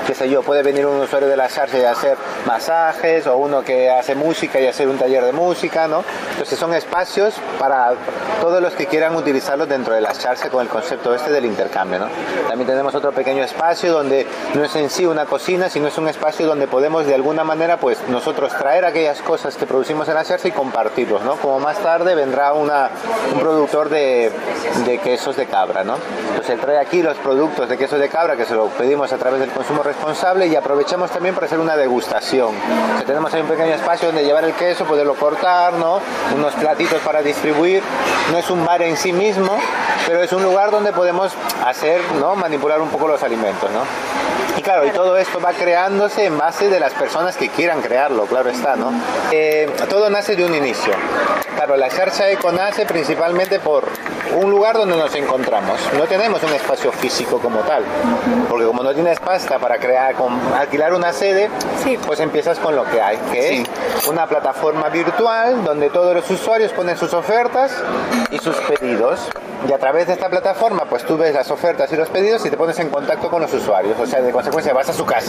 qué sé yo, puede venir un usuario de la Xarxa y hacer masajes, o uno que hace música y hacer un taller de música, ¿no? Entonces son espacios para todos los que quieran utilizarlos dentro de la Xarxa con el concepto este del intercambio, ¿no? También tenemos otro pequeño espacio donde no es en sí una cocina, sino es un espacio donde podemos de alguna manera pues nosotros traer aquellas cosas que producimos en la Xarxa y compartirlos, ¿no? Como más tarde vendrá una, un productor de, de quesos de cabra, ¿no? Pues él trae aquí los productos de quesos de cabra que se lo pedimos a través del consumo responsable, y aprovechamos también para hacer una degustación. O sea, tenemos ahí un pequeño espacio donde llevar el queso, poderlo cortar, ¿no? Unos platitos para distribuir. No es un bar en sí mismo, pero es un lugar donde podemos hacer, ¿no? Manipular un poco los alimentos, ¿no? Y claro, y todo esto va creándose en base de las personas que quieran crearlo, claro está, ¿no? Eh, todo nace de un inicio. Claro, la Xarxa Eco nace principalmente por un lugar donde nos encontramos. No tenemos un espacio físico como tal, porque como no tienes pasta para crear, con, alquilar una sede, sí, pues empiezas con lo que hay, que sí, es una plataforma virtual donde todos los usuarios ponen sus ofertas y sus pedidos. Y a través de esta plataforma, pues tú ves las ofertas y los pedidos y te pones en contacto con los usuarios. O sea, de consecuencia vas a su casa.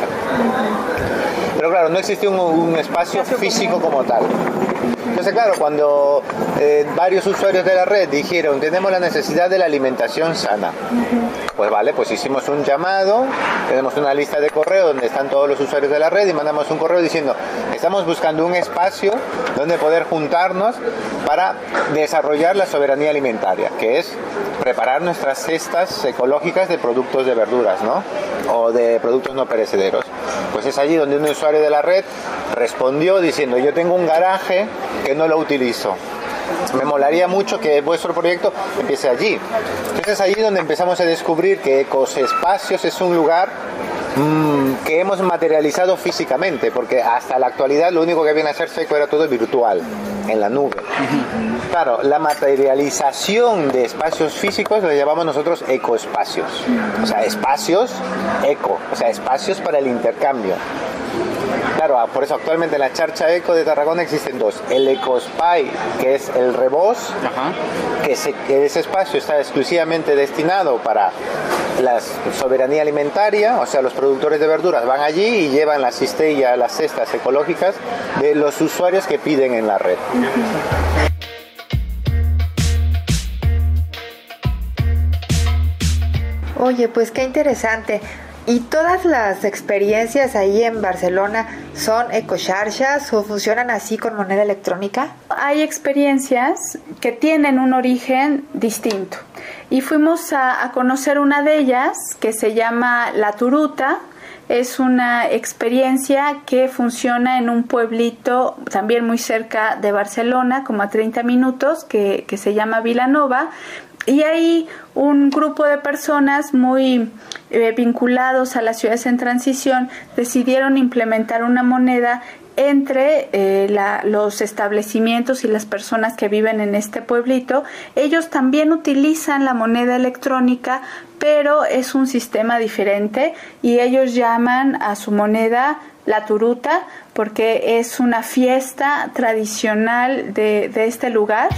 Pero claro, no existe un, un espacio físico como tal. Entonces, claro, cuando eh, varios usuarios de la red dijeron, tenemos la necesidad de la alimentación sana, pues vale, pues hicimos un llamado, tenemos una lista de correo donde están todos los usuarios de la red y mandamos un correo diciendo, estamos buscando un espacio donde poder juntarnos para desarrollar la soberanía alimentaria, que es preparar nuestras cestas ecológicas de productos de verduras, ¿no? O de productos no perecederos. Pues es allí donde un usuario de la red respondió diciendo, yo tengo un garaje que no lo utilizo. Me molaría mucho que vuestro proyecto empiece allí. Entonces es allí donde empezamos a descubrir que Ecosespacios es un lugar mmm, que hemos materializado físicamente, porque hasta la actualidad lo único que viene a ser Seco era todo virtual, en la nube. Claro, la materialización de espacios físicos lo llamamos nosotros ecoespacios. O sea, espacios eco, o sea, espacios para el intercambio. Claro, por eso actualmente en la Xarxa Eco de Tarragona existen dos. El Ecospy, que es el rebós, que, se, que ese espacio está exclusivamente destinado para la soberanía alimentaria, o sea, los productores de verduras van allí y llevan la cistella, las cestas ecológicas de los usuarios que piden en la red.
Oye, pues qué interesante. ¿Y todas las experiencias ahí en Barcelona son ecoxarxas o funcionan así con moneda electrónica?
Hay experiencias que tienen un origen distinto y fuimos a, a conocer una de ellas que se llama La Turuta. Es una experiencia que funciona en un pueblito también muy cerca de Barcelona, como a treinta minutos, que, que se llama Vilanova. Y ahí un grupo de personas muy eh, vinculados a las ciudades en transición decidieron implementar una moneda entre eh, la, los establecimientos y las personas que viven en este pueblito. Ellos también utilizan la moneda electrónica, pero es un sistema diferente y ellos llaman a su moneda La Turuta porque es una fiesta tradicional de, de este lugar.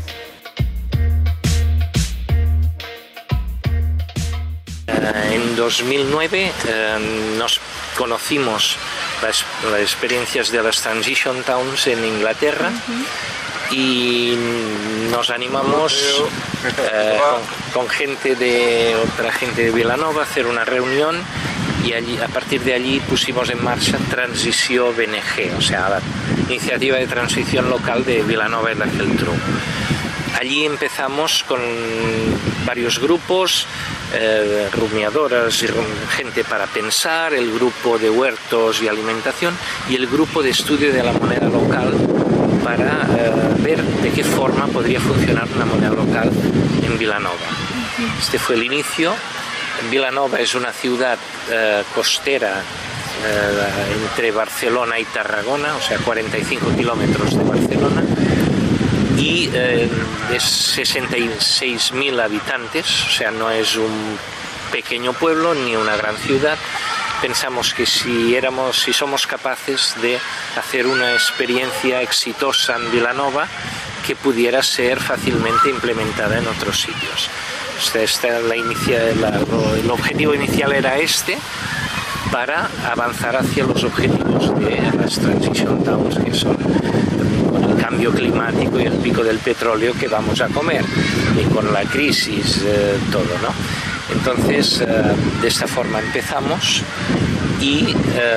En dos mil nueve eh, nos conocimos las, las experiencias de las Transition Towns en Inglaterra. Uh-huh. Y nos animamos eh, con, con gente de otra gente de Vilanova a hacer una reunión y allí, a partir de allí pusimos en marcha Transició B N G, o sea, la iniciativa de transición local de Vilanova y la Geltrú. Allí empezamos con varios grupos, eh, rumiadoras y gente para pensar, el grupo de huertos y alimentación y el grupo de estudio de la moneda local para eh, ver de qué forma podría funcionar una moneda local en Vilanova. Este fue el inicio. Vilanova es una ciudad eh, costera eh, entre Barcelona y Tarragona, o sea, cuarenta y cinco kilómetros de Barcelona. Y eh, es sesenta y seis mil habitantes, o sea, no es un pequeño pueblo ni una gran ciudad. Pensamos que si, éramos, si somos capaces de hacer una experiencia exitosa en Vilanova, que pudiera ser fácilmente implementada en otros sitios. Esta, esta, la inicia, la, el objetivo inicial era este, para avanzar hacia los objetivos de las Transition Towns, que son con el cambio climático y el pico del petróleo que vamos a comer, y con la crisis, eh, todo, ¿no? Entonces, eh, de esta forma empezamos y eh,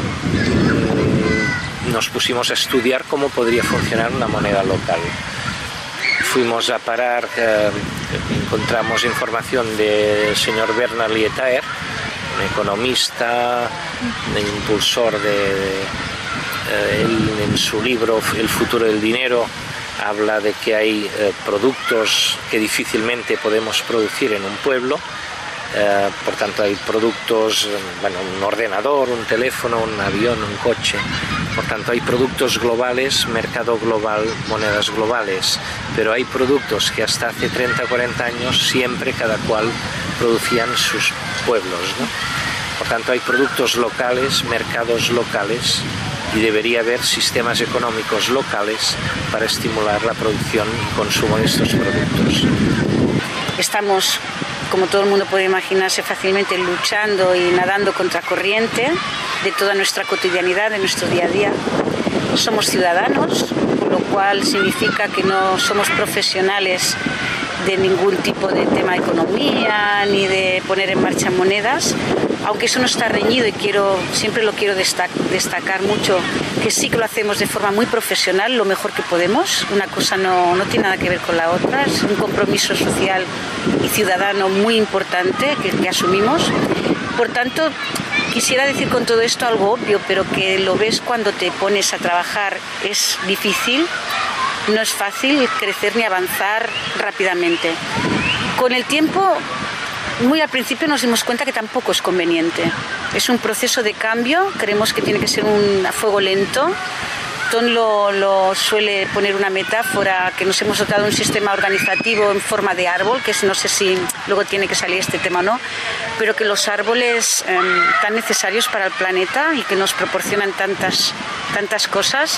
nos pusimos a estudiar cómo podría funcionar una moneda local. Fuimos a parar, eh, encontramos información del señor Bernard Lietaer, un economista, un impulsor de, de eh, él, en su libro El futuro del dinero habla de que hay eh, productos que difícilmente podemos producir en un pueblo. Uh, por tanto hay productos, bueno, un ordenador, un teléfono, un avión, un coche. Por tanto hay productos globales, mercado global, monedas globales, pero hay productos que hasta hace treinta o cuarenta años siempre cada cual producían sus pueblos, ¿no? Por tanto hay productos locales, mercados locales, y debería haber sistemas económicos locales para estimular la producción y consumo de estos productos.
Estamos, como todo el mundo puede imaginarse fácilmente, luchando y nadando contra corriente de toda nuestra cotidianidad, de nuestro día a día. Somos ciudadanos, lo cual significa que no somos profesionales de ningún tipo de tema de economía ni de poner en marcha monedas, aunque eso no está reñido y quiero, siempre lo quiero destacar mucho, que sí que lo hacemos de forma muy profesional, lo mejor que podemos. Una cosa no, no tiene nada que ver con la otra, es un compromiso social y ciudadano muy importante que, que asumimos. Por tanto, quisiera decir con todo esto algo obvio, pero que lo ves cuando te pones a trabajar, es difícil. No es fácil crecer ni avanzar rápidamente. Con el tiempo, muy al principio nos dimos cuenta que tampoco es conveniente. Es un proceso de cambio, creemos que tiene que ser un a fuego lento. Ton lo, lo suele poner una metáfora, que nos hemos dotado de un sistema organizativo en forma de árbol, que no sé si luego tiene que salir este tema o no, pero que los árboles eh, tan necesarios para el planeta y que nos proporcionan tantas, tantas cosas,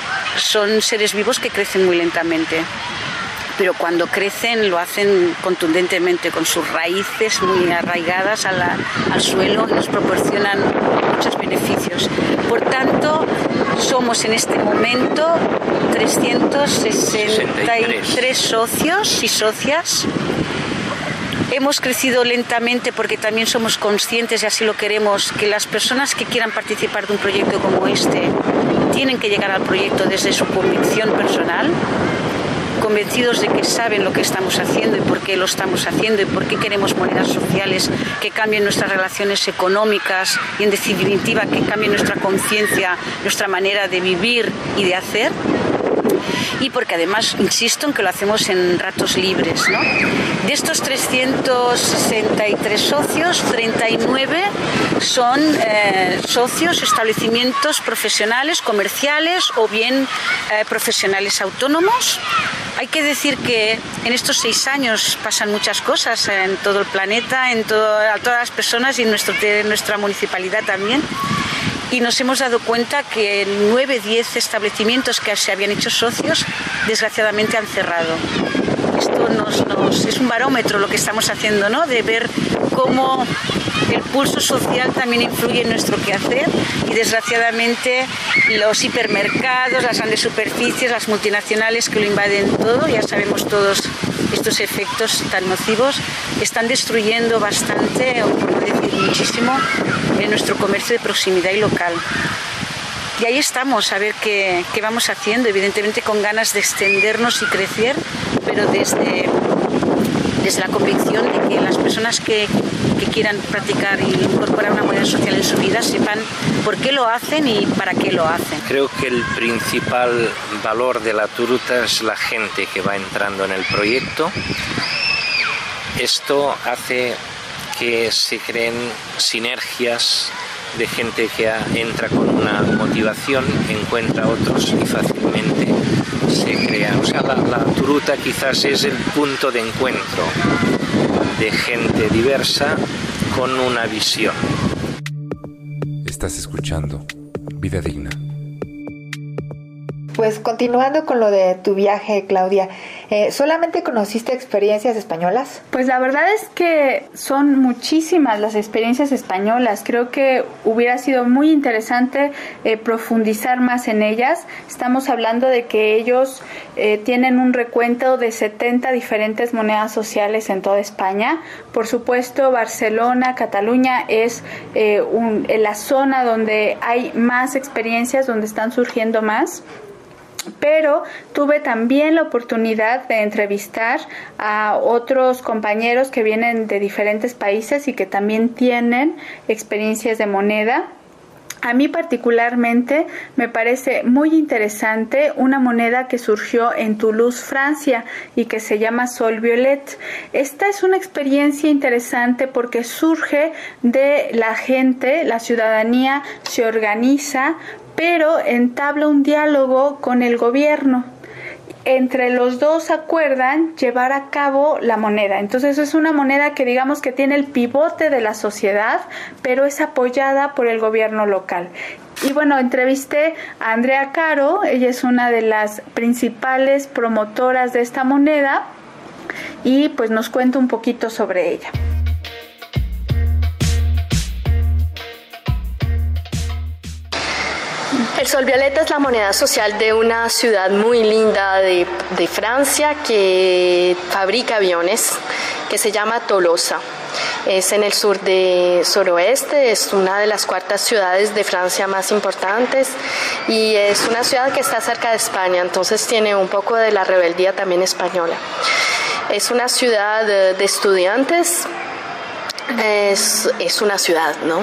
son seres vivos que crecen muy lentamente, pero cuando crecen lo hacen contundentemente, con sus raíces muy arraigadas a la, al suelo, y nos proporcionan muchos beneficios. Por tanto, somos en este momento trescientos sesenta y tres socios y socias. Hemos crecido lentamente porque también somos conscientes, y así lo queremos, que las personas que quieran participar de un proyecto como este tienen que llegar al proyecto desde su convicción personal, convencidos de que saben lo que estamos haciendo y por qué lo estamos haciendo y por qué queremos monedas sociales que cambien nuestras relaciones económicas y, en definitiva, que cambien nuestra conciencia, nuestra manera de vivir y de hacer. Y porque además insisto en que lo hacemos en ratos libres, ¿no? De estos trescientos sesenta y tres socios, treinta y nueve son eh, socios, establecimientos profesionales, comerciales o bien eh, profesionales autónomos. Hay que decir que en estos seis años pasan muchas cosas en todo el planeta, en todo, a todas las personas y en, nuestro, en nuestra municipalidad también. Y nos hemos dado cuenta que nueve, diez establecimientos que se habían hecho socios, desgraciadamente han cerrado. Esto nos, nos, es un barómetro lo que estamos haciendo, ¿no? De ver cómo el pulso social también influye en nuestro quehacer, y desgraciadamente los hipermercados, las grandes superficies, las multinacionales que lo invaden todo, ya sabemos todos estos efectos tan nocivos, están destruyendo bastante, o por no decir muchísimo, en nuestro comercio de proximidad y local. Y ahí estamos, a ver qué, qué vamos haciendo, evidentemente con ganas de extendernos y crecer, pero desde, desde la convicción de que las personas que, que quieran practicar y incorporar una moneda social en su vida sepan por qué lo hacen y para qué lo hacen.
Creo que el principal valor de la Turuta es la gente que va entrando en el proyecto. Esto hace que se creen sinergias de gente que entra con una motivación, encuentra a otros y fácilmente se crea. O sea, la, la Turuta quizás es el punto de encuentro de gente diversa con una visión.
Estás escuchando Vida Digna.
Pues continuando con lo de tu viaje, Claudia, Eh, ¿Solamente conociste experiencias españolas?
Pues la verdad es que son muchísimas las experiencias españolas. Creo que hubiera sido muy interesante eh, profundizar más en ellas. Estamos hablando de que ellos eh, tienen un recuento de setenta diferentes monedas sociales en toda España. Por supuesto, Barcelona, Cataluña es eh, un, la zona donde hay más experiencias, donde están surgiendo más. Pero tuve también la oportunidad de entrevistar a otros compañeros que vienen de diferentes países y que también tienen experiencias de moneda. A mí particularmente me parece muy interesante una moneda que surgió en Toulouse, Francia, y que se llama Sol Violet. Esta es una experiencia interesante porque surge de la gente, la ciudadanía se organiza, pero entabla un diálogo con el gobierno. Entre los dos acuerdan llevar a cabo la moneda. Entonces es una moneda que digamos que tiene el pivote de la sociedad, pero es apoyada por el gobierno local. Y bueno, entrevisté a Andrea Caro, ella es una de las principales promotoras de esta moneda y pues nos cuenta un poquito sobre ella.
El sol violeta es la moneda social de una ciudad muy linda de, de Francia que fabrica aviones, que se llama Tolosa. Es en el sur de suroeste, es una de las cuartas ciudades de Francia más importantes y es una ciudad que está cerca de España, entonces tiene un poco de la rebeldía también española. Es una ciudad de, de estudiantes, es, es una ciudad, ¿no?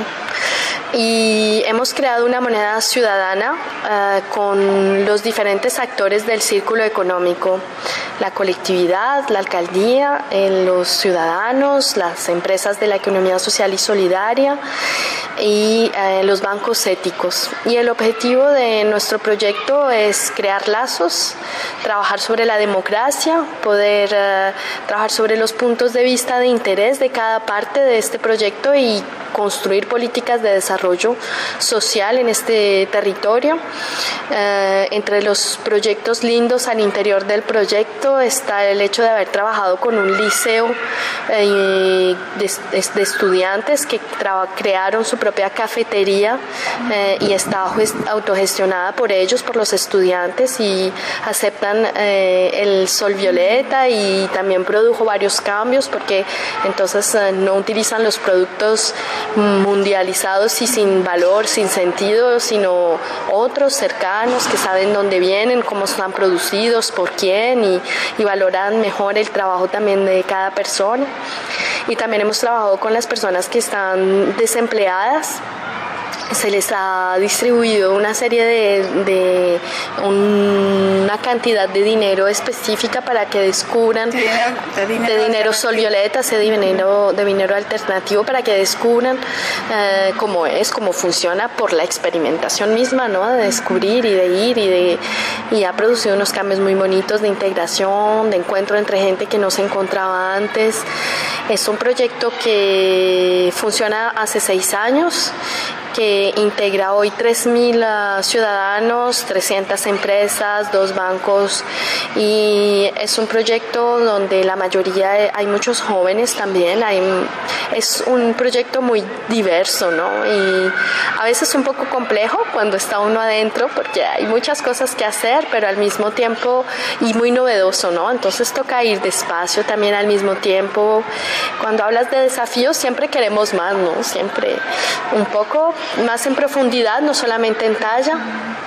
Y hemos creado una moneda ciudadana uh, con los diferentes actores del círculo económico, la colectividad, la alcaldía, eh, los ciudadanos, las empresas de la economía social y solidaria y eh, los bancos éticos. Y el objetivo de nuestro proyecto es crear lazos, trabajar sobre la democracia, poder uh, trabajar sobre los puntos de vista de interés de cada parte de este proyecto y construir políticas de desarrollo social en este territorio. Eh, entre los proyectos lindos al interior del proyecto está el hecho de haber trabajado con un liceo eh, de, de estudiantes que crearon su propia cafetería eh, y está autogestionada por ellos, por los estudiantes, y aceptan eh, el sol violeta, y también produjo varios cambios porque entonces eh, no utilizan los productos mundializados y sin valor, sin sentido, sino otros cercanos que saben dónde vienen, cómo están producidos, por quién, y, y valoran mejor el trabajo también de cada persona. Y también hemos trabajado con las personas que están desempleadas. Se les ha distribuido una serie de, de una cantidad de dinero específica para que descubran, de dinero, de dinero, de dinero sol violeta, de dinero, de dinero alternativo, para que descubran eh, cómo es, cómo funciona, por la experimentación misma, ¿no? De descubrir y de ir y de y ha producido unos cambios muy bonitos de integración, de encuentro entre gente que no se encontraba antes. Es un proyecto que funciona hace seis años, que integra hoy tres mil uh, ciudadanos, trescientas empresas, dos bancos, y es un proyecto donde la mayoría, hay muchos jóvenes también. Hay, es un proyecto muy diverso, ¿no? Y a veces un poco complejo cuando está uno adentro porque hay muchas cosas que hacer, pero al mismo tiempo, y muy novedoso, ¿no? Entonces toca ir despacio también al mismo tiempo. Cuando hablas de desafíos siempre queremos más, ¿no? Siempre un poco más en profundidad, no solamente en talla.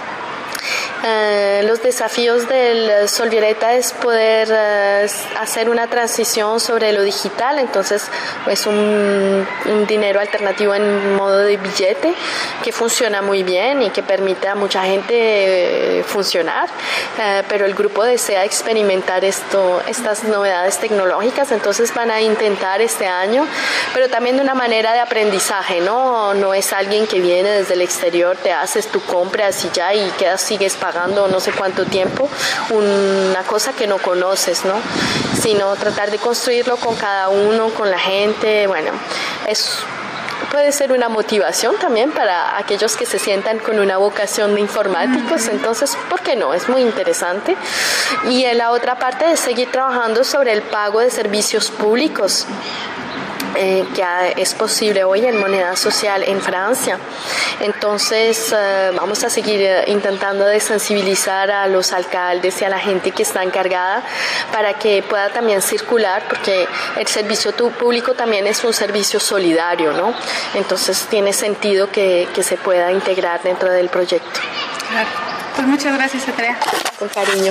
Eh, los desafíos del sol violeta es poder eh, hacer una transición sobre lo digital, entonces es un, un dinero alternativo en modo de billete que funciona muy bien y que permite a mucha gente eh, funcionar, eh, pero el grupo desea experimentar esto, estas novedades tecnológicas, entonces van a intentar este año, pero también de una manera de aprendizaje, ¿no? No es alguien que viene desde el exterior, te haces tu compras y ya, y quedas, sigues pagando no sé cuánto tiempo una cosa que no conoces, ¿no? Sino tratar de construirlo con cada uno, con la gente. Bueno, es puede ser una motivación también para aquellos que se sientan con una vocación de informáticos, entonces, ¿por qué no? Es muy interesante. Y en la otra parte es seguir trabajando sobre el pago de servicios públicos, Eh, que es posible hoy en moneda social en Francia. Entonces eh, vamos a seguir eh, intentando de sensibilizar a los alcaldes y a la gente que está encargada para que pueda también circular, porque el servicio público también es un servicio solidario, ¿no? Entonces tiene sentido que, que se pueda integrar dentro del proyecto.
Claro. Pues muchas gracias, Andrea.
Con cariño.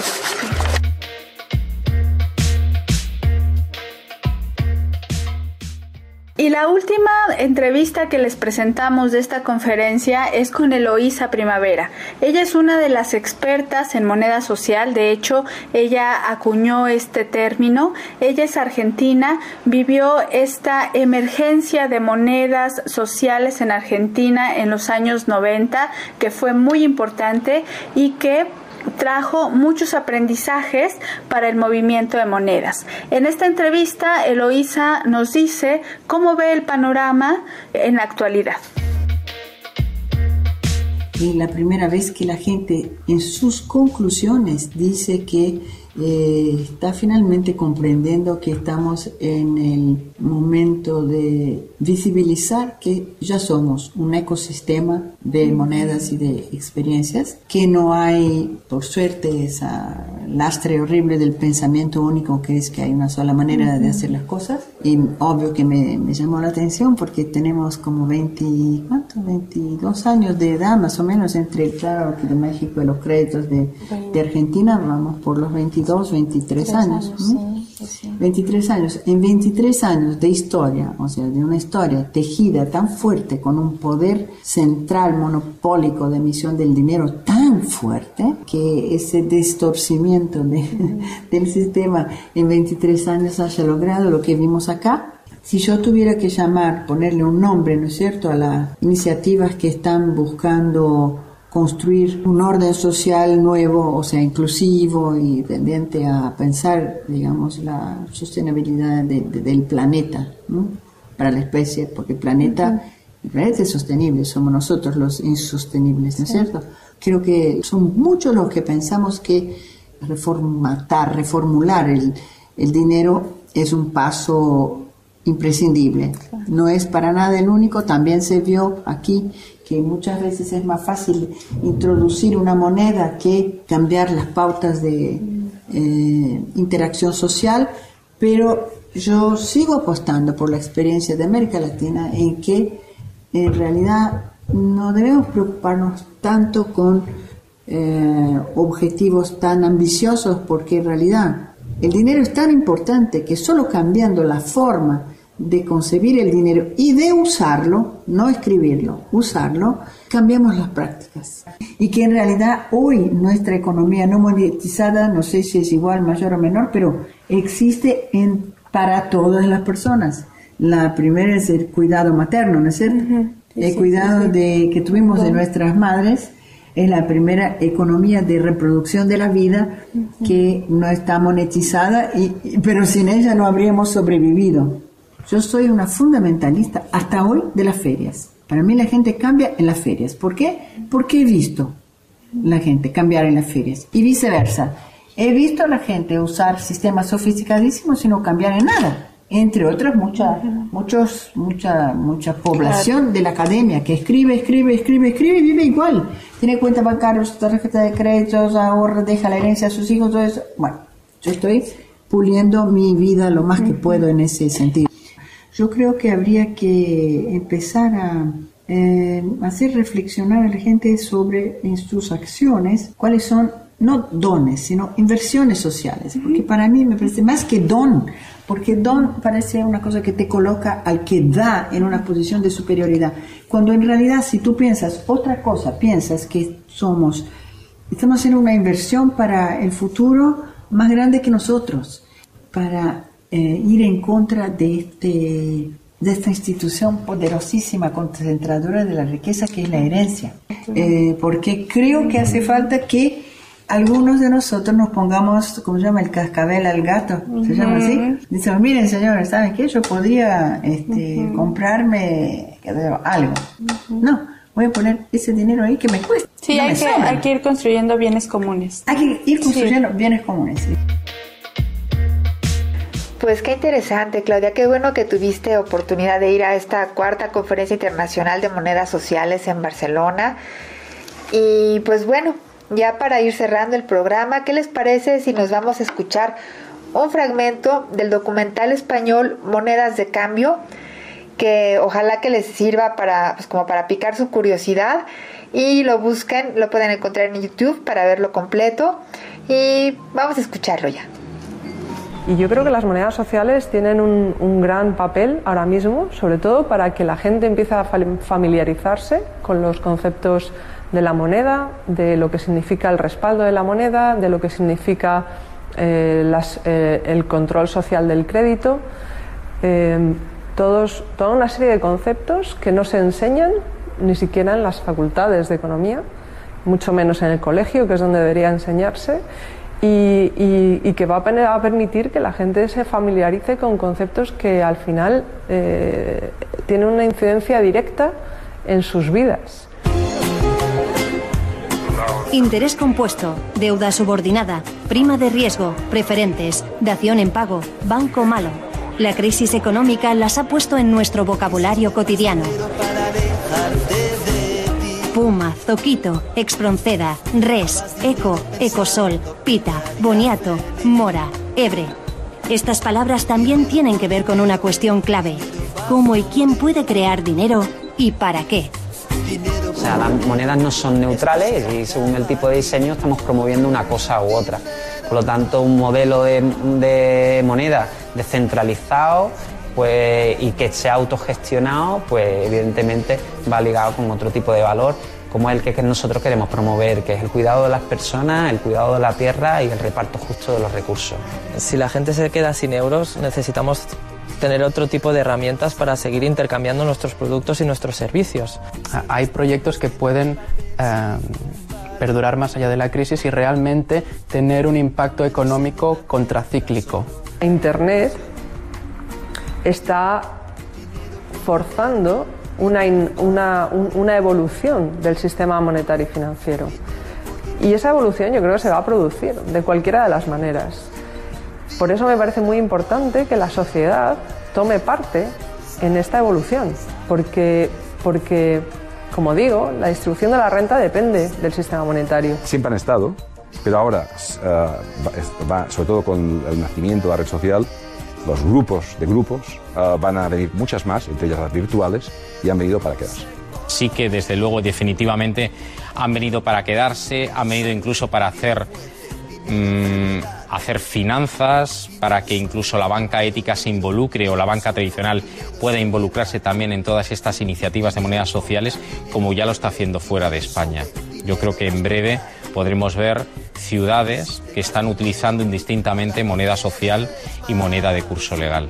Y la última entrevista que les presentamos de esta conferencia es con Eloísa Primavera. Ella es una de las expertas en moneda social, de hecho, ella acuñó este término. Ella es argentina, vivió esta emergencia de monedas sociales en Argentina en los años noventa, que fue muy importante y que trajo muchos aprendizajes para el movimiento de monedas. En esta entrevista, Eloísa nos dice cómo ve el panorama en la actualidad.
Es la primera vez que la gente en sus conclusiones dice que eh, está finalmente comprendiendo que estamos en el momento de visibilizar que ya somos un ecosistema de monedas y de experiencias, que no hay, por suerte, esa lastre horrible del pensamiento único que es que hay una sola manera de hacer las cosas. Y obvio que me, me llamó la atención porque tenemos como veinte, ¿cuánto? veintidós años de edad más o menos entre, claro, aquí de México y los créditos de, de Argentina, vamos por los veintidós, veintitrés años. años ¿sí? Sí, sí. veintitrés años. En veintitrés años de historia, o sea, de una historia tejida tan fuerte, con un poder central monopólico de emisión del dinero tan fuerte, que ese distorcimiento de, del sistema en veintitrés años haya logrado lo que vimos acá. Si yo tuviera que llamar, ponerle un nombre, ¿no es cierto?, a las iniciativas que están buscando construir un orden social nuevo, o sea, inclusivo y tendiente a pensar, digamos, la sostenibilidad de, de, del planeta, ¿no?, para la especie, porque el planeta, el planeta es sostenible, somos nosotros los insostenibles, ¿no es cierto? Creo que son muchos los que pensamos que reformatar, reformular el, el dinero es un paso imprescindible. No es para nada el único, también se vio aquí que muchas veces es más fácil introducir una moneda que cambiar las pautas de eh, interacción social, pero yo sigo apostando por la experiencia de América Latina en que en realidad no debemos preocuparnos tanto con eh, objetivos tan ambiciosos, porque en realidad el dinero es tan importante que solo cambiando la forma de concebir el dinero y de usarlo, no escribirlo, usarlo, cambiamos las prácticas. Y que en realidad hoy nuestra economía no monetizada, no sé si es igual, mayor o menor, pero existe en, para todas las personas. La primera es el cuidado materno, ¿no es cierto? Uh-huh. Sí, el sí, cuidado sí, sí. De, que tuvimos de nuestras madres es la primera economía de reproducción de la vida, uh-huh, que no está monetizada, y, pero sin ella no habríamos sobrevivido. Yo soy una fundamentalista hasta hoy de las ferias. Para mí la gente cambia en las ferias. ¿Por qué? Porque he visto la gente cambiar en las ferias y viceversa. He visto a la gente usar sistemas sofisticadísimos y no cambiar en nada. Entre otras, mucha, muchos, mucha, mucha población claro. de la academia que escribe, escribe, escribe, escribe y vive igual. Tiene cuenta bancaria, su tarjeta de créditos, ahorra, deja la herencia a sus hijos, todo eso. Bueno, yo estoy puliendo mi vida lo más que puedo en ese sentido. Yo creo que habría que empezar a eh, hacer reflexionar a la gente sobre en sus acciones cuáles son, no dones, sino inversiones sociales. Porque para mí me parece más que don, porque don parece una cosa que te coloca al que da en una posición de superioridad. Cuando en realidad, si tú piensas otra cosa, piensas que somos, estamos haciendo una inversión para el futuro más grande que nosotros, para Eh, ir en contra de, este, de esta institución poderosísima concentradora de la riqueza que es la herencia. Eh, porque creo que hace falta que algunos de nosotros nos pongamos, ¿cómo se llama? El cascabel al gato, ¿se llama así? Dicen, miren señores, ¿saben qué? Yo podría este, comprarme que debo algo. No, voy a poner ese dinero ahí que me cuesta.
Sí,
no
hay,
me
que, hay que ir construyendo bienes comunes.
Hay que ir construyendo
sí.
bienes comunes. Sí.
Pues qué interesante, Claudia, qué bueno que tuviste oportunidad de ir a esta cuarta Conferencia Internacional de Monedas Sociales en Barcelona. Y pues bueno, ya para ir cerrando el programa, ¿qué les parece si nos vamos a escuchar un fragmento del documental español Monedas de Cambio, que ojalá que les sirva para, pues como para picar su curiosidad, y lo busquen, lo pueden encontrar en YouTube para verlo completo, y vamos a escucharlo ya.
Y yo creo que las monedas sociales tienen un, un gran papel ahora mismo, sobre todo para que la gente empiece a familiarizarse con los conceptos de la moneda, de lo que significa el respaldo de la moneda, de lo que significa eh, las, eh, el control social del crédito, eh, todos, toda una serie de conceptos que no se enseñan ni siquiera en las facultades de economía, mucho menos en el colegio, que es donde debería enseñarse. Y, y, y que va a permitir que la gente se familiarice con conceptos que al final eh, tienen una incidencia directa en sus vidas.
Interés compuesto, deuda subordinada, prima de riesgo, preferentes, dación en pago, banco malo. La crisis económica las ha puesto en nuestro vocabulario cotidiano. Puma, Zoquito, Expronceda, Res, Eco, Ecosol, Pita, Boniato, Mora, Ebre. Estas palabras también tienen que ver con una cuestión clave: cómo y quién puede crear dinero y para qué.
O sea, las monedas no son neutrales y según el tipo de diseño estamos promoviendo una cosa u otra. Por lo tanto, un modelo de, de moneda descentralizado pues, y que sea autogestionado, pues evidentemente va ligado con otro tipo de valor, como el que, que nosotros queremos promover, que es el cuidado de las personas, el cuidado de la tierra y el reparto justo de los recursos.
Si la gente se queda sin euros, necesitamos tener otro tipo de herramientas para seguir intercambiando nuestros productos y nuestros servicios.
Hay proyectos que pueden eh, perdurar más allá de la crisis y realmente tener un impacto económico contracíclico.
Internet está forzando una, una, una evolución del sistema monetario y financiero. Y esa evolución yo creo que se va a producir de cualquiera de las maneras. Por eso me parece muy importante que la sociedad tome parte en esta evolución, porque, porque como digo, la distribución de la renta depende del sistema monetario.
Siempre han estado, pero ahora, uh, va, sobre todo con el nacimiento de la red social, los grupos de grupos uh, van a venir muchas más, entre ellas las virtuales, y han venido para quedarse.
Sí que desde luego definitivamente han venido para quedarse, han venido incluso para hacer, mmm, hacer finanzas, para que incluso la banca ética se involucre o la banca tradicional pueda involucrarse también en todas estas iniciativas de monedas sociales, como ya lo está haciendo fuera de España. Yo creo que en breve podremos ver ciudades que están utilizando indistintamente moneda social y moneda de curso legal.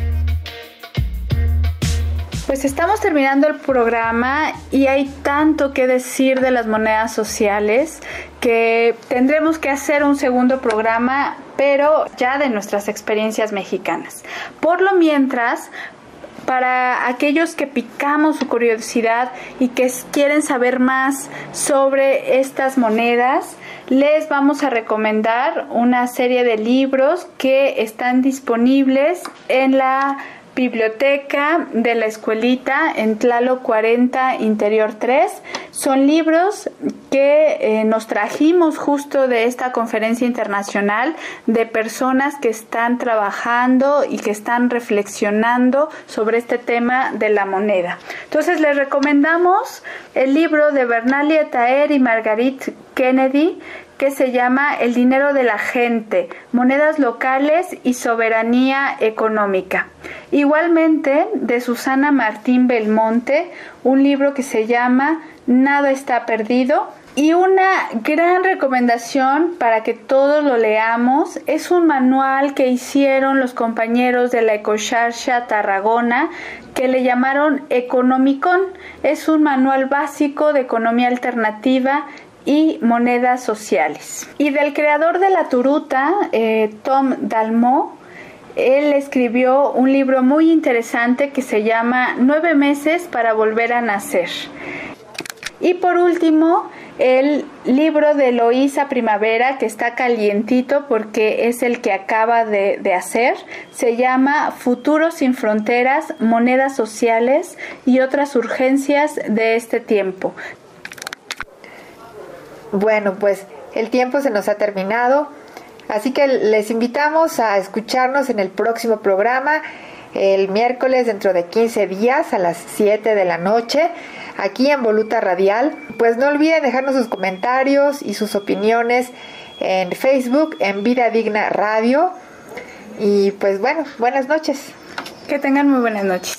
Pues estamos terminando el programa y hay tanto que decir de las monedas sociales que tendremos que hacer un segundo programa, pero ya de nuestras experiencias mexicanas. Por lo mientras, para aquellos que picamos su curiosidad y que quieren saber más sobre estas monedas, les vamos a recomendar una serie de libros que están disponibles en la biblioteca de la escuelita en Tlaloc cuarenta Interior tres. Son libros que eh, nos trajimos justo de esta conferencia internacional de personas que están trabajando y que están reflexionando sobre este tema de la moneda. Entonces les recomendamos el libro de Bernalia Taher y Marguerite Kennedy, que se llama El dinero de la gente, monedas locales y soberanía económica. Igualmente, de Susana Martín Belmonte, un libro que se llama Nada está perdido. Y una gran recomendación para que todos lo leamos es un manual que hicieron los compañeros de la Ecoxarxa Tarragona, que le llamaron Economicon. Es un manual básico de economía alternativa y monedas sociales. Y del creador de la turuta, eh, Tom Dalmau, Él escribió un libro muy interesante que se llama Nueve meses para volver a nacer. Y por último, el libro de Eloísa Primavera, que está calientito porque es el que acaba de, de hacer, se llama Futuro sin fronteras, monedas sociales y otras urgencias de este tiempo.
Bueno, pues el tiempo se nos ha terminado, así que les invitamos a escucharnos en el próximo programa, el miércoles dentro de quince días a las siete de la noche, aquí en Voluta Radial. Pues no olviden dejarnos sus comentarios y sus opiniones en Facebook, en Vida Digna Radio. Y pues bueno, buenas noches.
Que tengan muy buenas noches.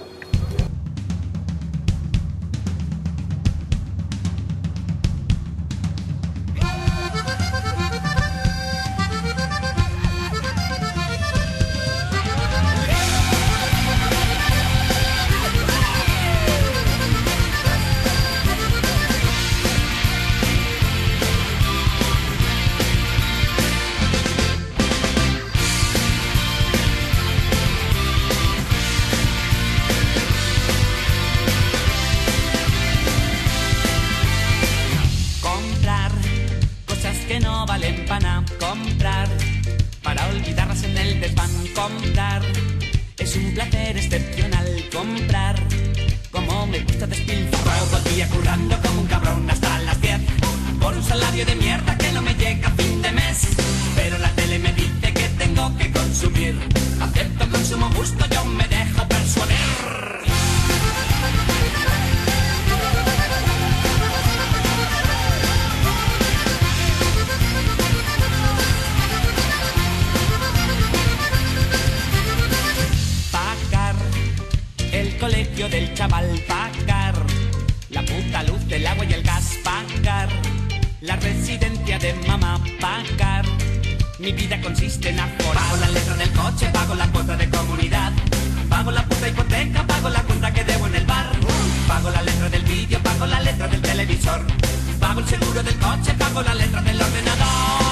Comprar para olvidarlas en el desván. Comprar es un placer excepcional. Comprar, como me gusta despilfarrar. Todo el día currando como un cabrón hasta las diez por un salario de mierda que no me llega a fin de mes. Pero la tele me dice que tengo que consumir. Acepto consumo justo, yo me dejo persuadir. Colegio del chaval, pagar la puta luz del agua y el gas, pagar la residencia de mamá, pagar mi vida consiste en aforar. Pago la letra del coche, pago la cuota de comunidad, pago la puta hipoteca, pago la cuenta que debo en el bar, pago la letra del vídeo, pago la letra del televisor, pago el seguro del coche, pago la letra del ordenador.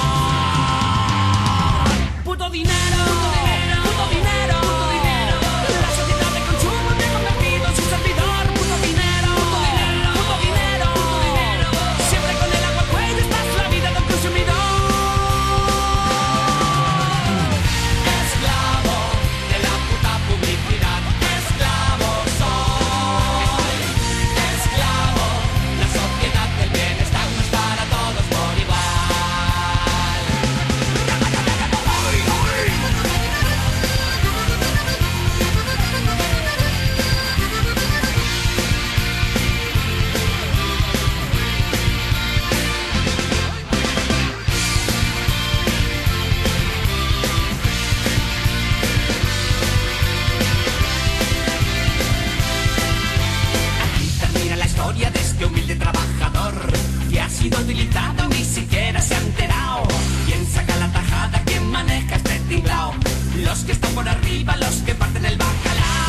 Puto dinero, puto dinero, puto dinero. Utilizado, ni siquiera se ha enterado. ¿Quién saca la tajada? ¿Quién maneja este tinglao? Los que están por arriba, los que parten el bacalao.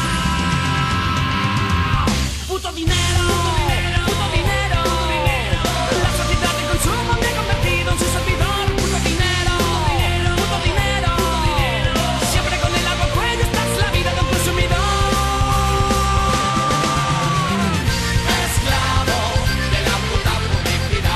Puto dinero, puto dinero, puto dinero, puto dinero. La sociedad de consumo me ha convertido en su servidor. Puto dinero, puto dinero, puto dinero, puto dinero. Siempre con el agua al cuello, esta es la vida de un consumidor. Esclavo de la puta publicidad.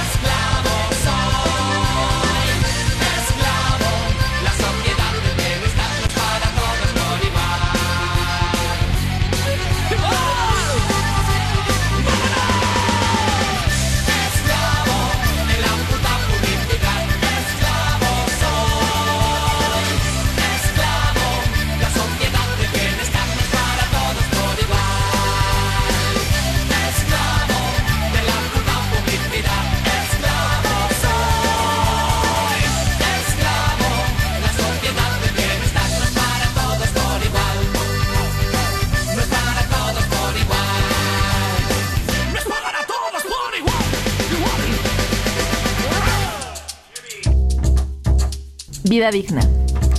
Vida digna.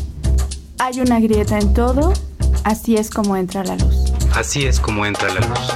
Hay una grieta en todo, así es como entra la luz.
Así es como entra la luz.